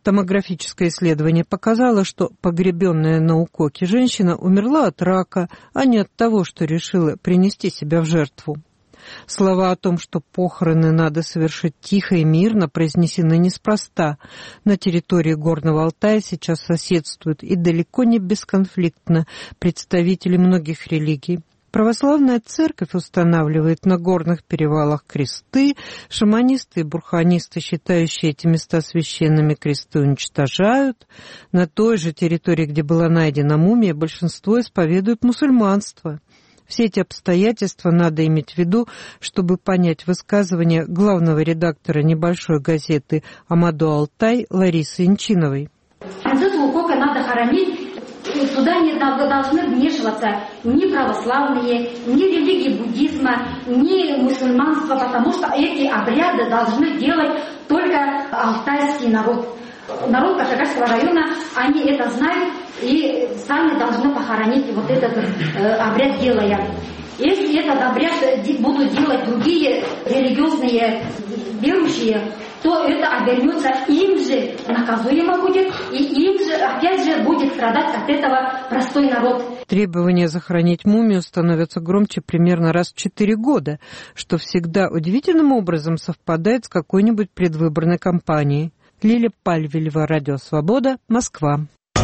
Томографическое исследование показало, что погребенная на Укоке женщина умерла от рака, а не от того, что решила принести себя в жертву. Слова о том, что похороны надо совершить тихо и мирно, произнесены неспроста. На территории Горного Алтая сейчас соседствуют и далеко не бесконфликтно представители многих религий. Православная церковь устанавливает на горных перевалах кресты, шаманисты и бурханисты, считающие эти места священными, кресты уничтожают. На той же территории, где была найдена мумия, большинство исповедует мусульманство. Все эти обстоятельства надо иметь в виду, чтобы понять высказывание главного редактора небольшой газеты «Амаду Алтай» Ларисы Инчиновой. Принцессу Укока надо хоронить. Туда не должны вмешиваться ни православные, ни религии буддизма, ни мусульманства, потому что эти обряды должны делать только алтайский народ. Народ Кашгарского района, они это знают и сами должны похоронить вот этот обряд, делая. Если этот обряд будут делать другие религиозные верующие, то это обернется им же наказуемо будет, и им же опять же будет страдать от этого простой народ. Требования захоронить мумию становятся громче примерно раз в 4 года, что всегда удивительным образом совпадает с какой-нибудь предвыборной кампанией. Лиля Пальвелева, Радио Свобода, Москва.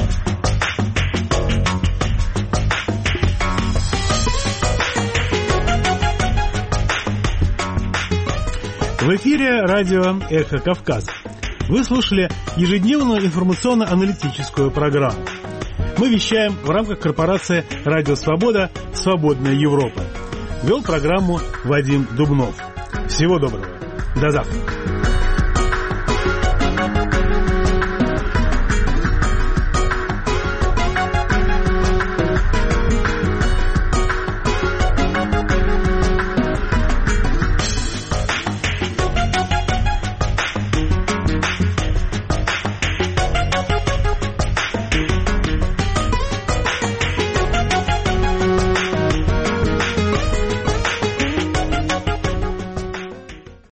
В эфире радио «Эхо Кавказа». Вы слушали ежедневную информационно-аналитическую программу. Мы вещаем в рамках корпорации «Радио Свобода. Свободная Европа». Вел программу Вадим Дубнов. Всего доброго. До завтра.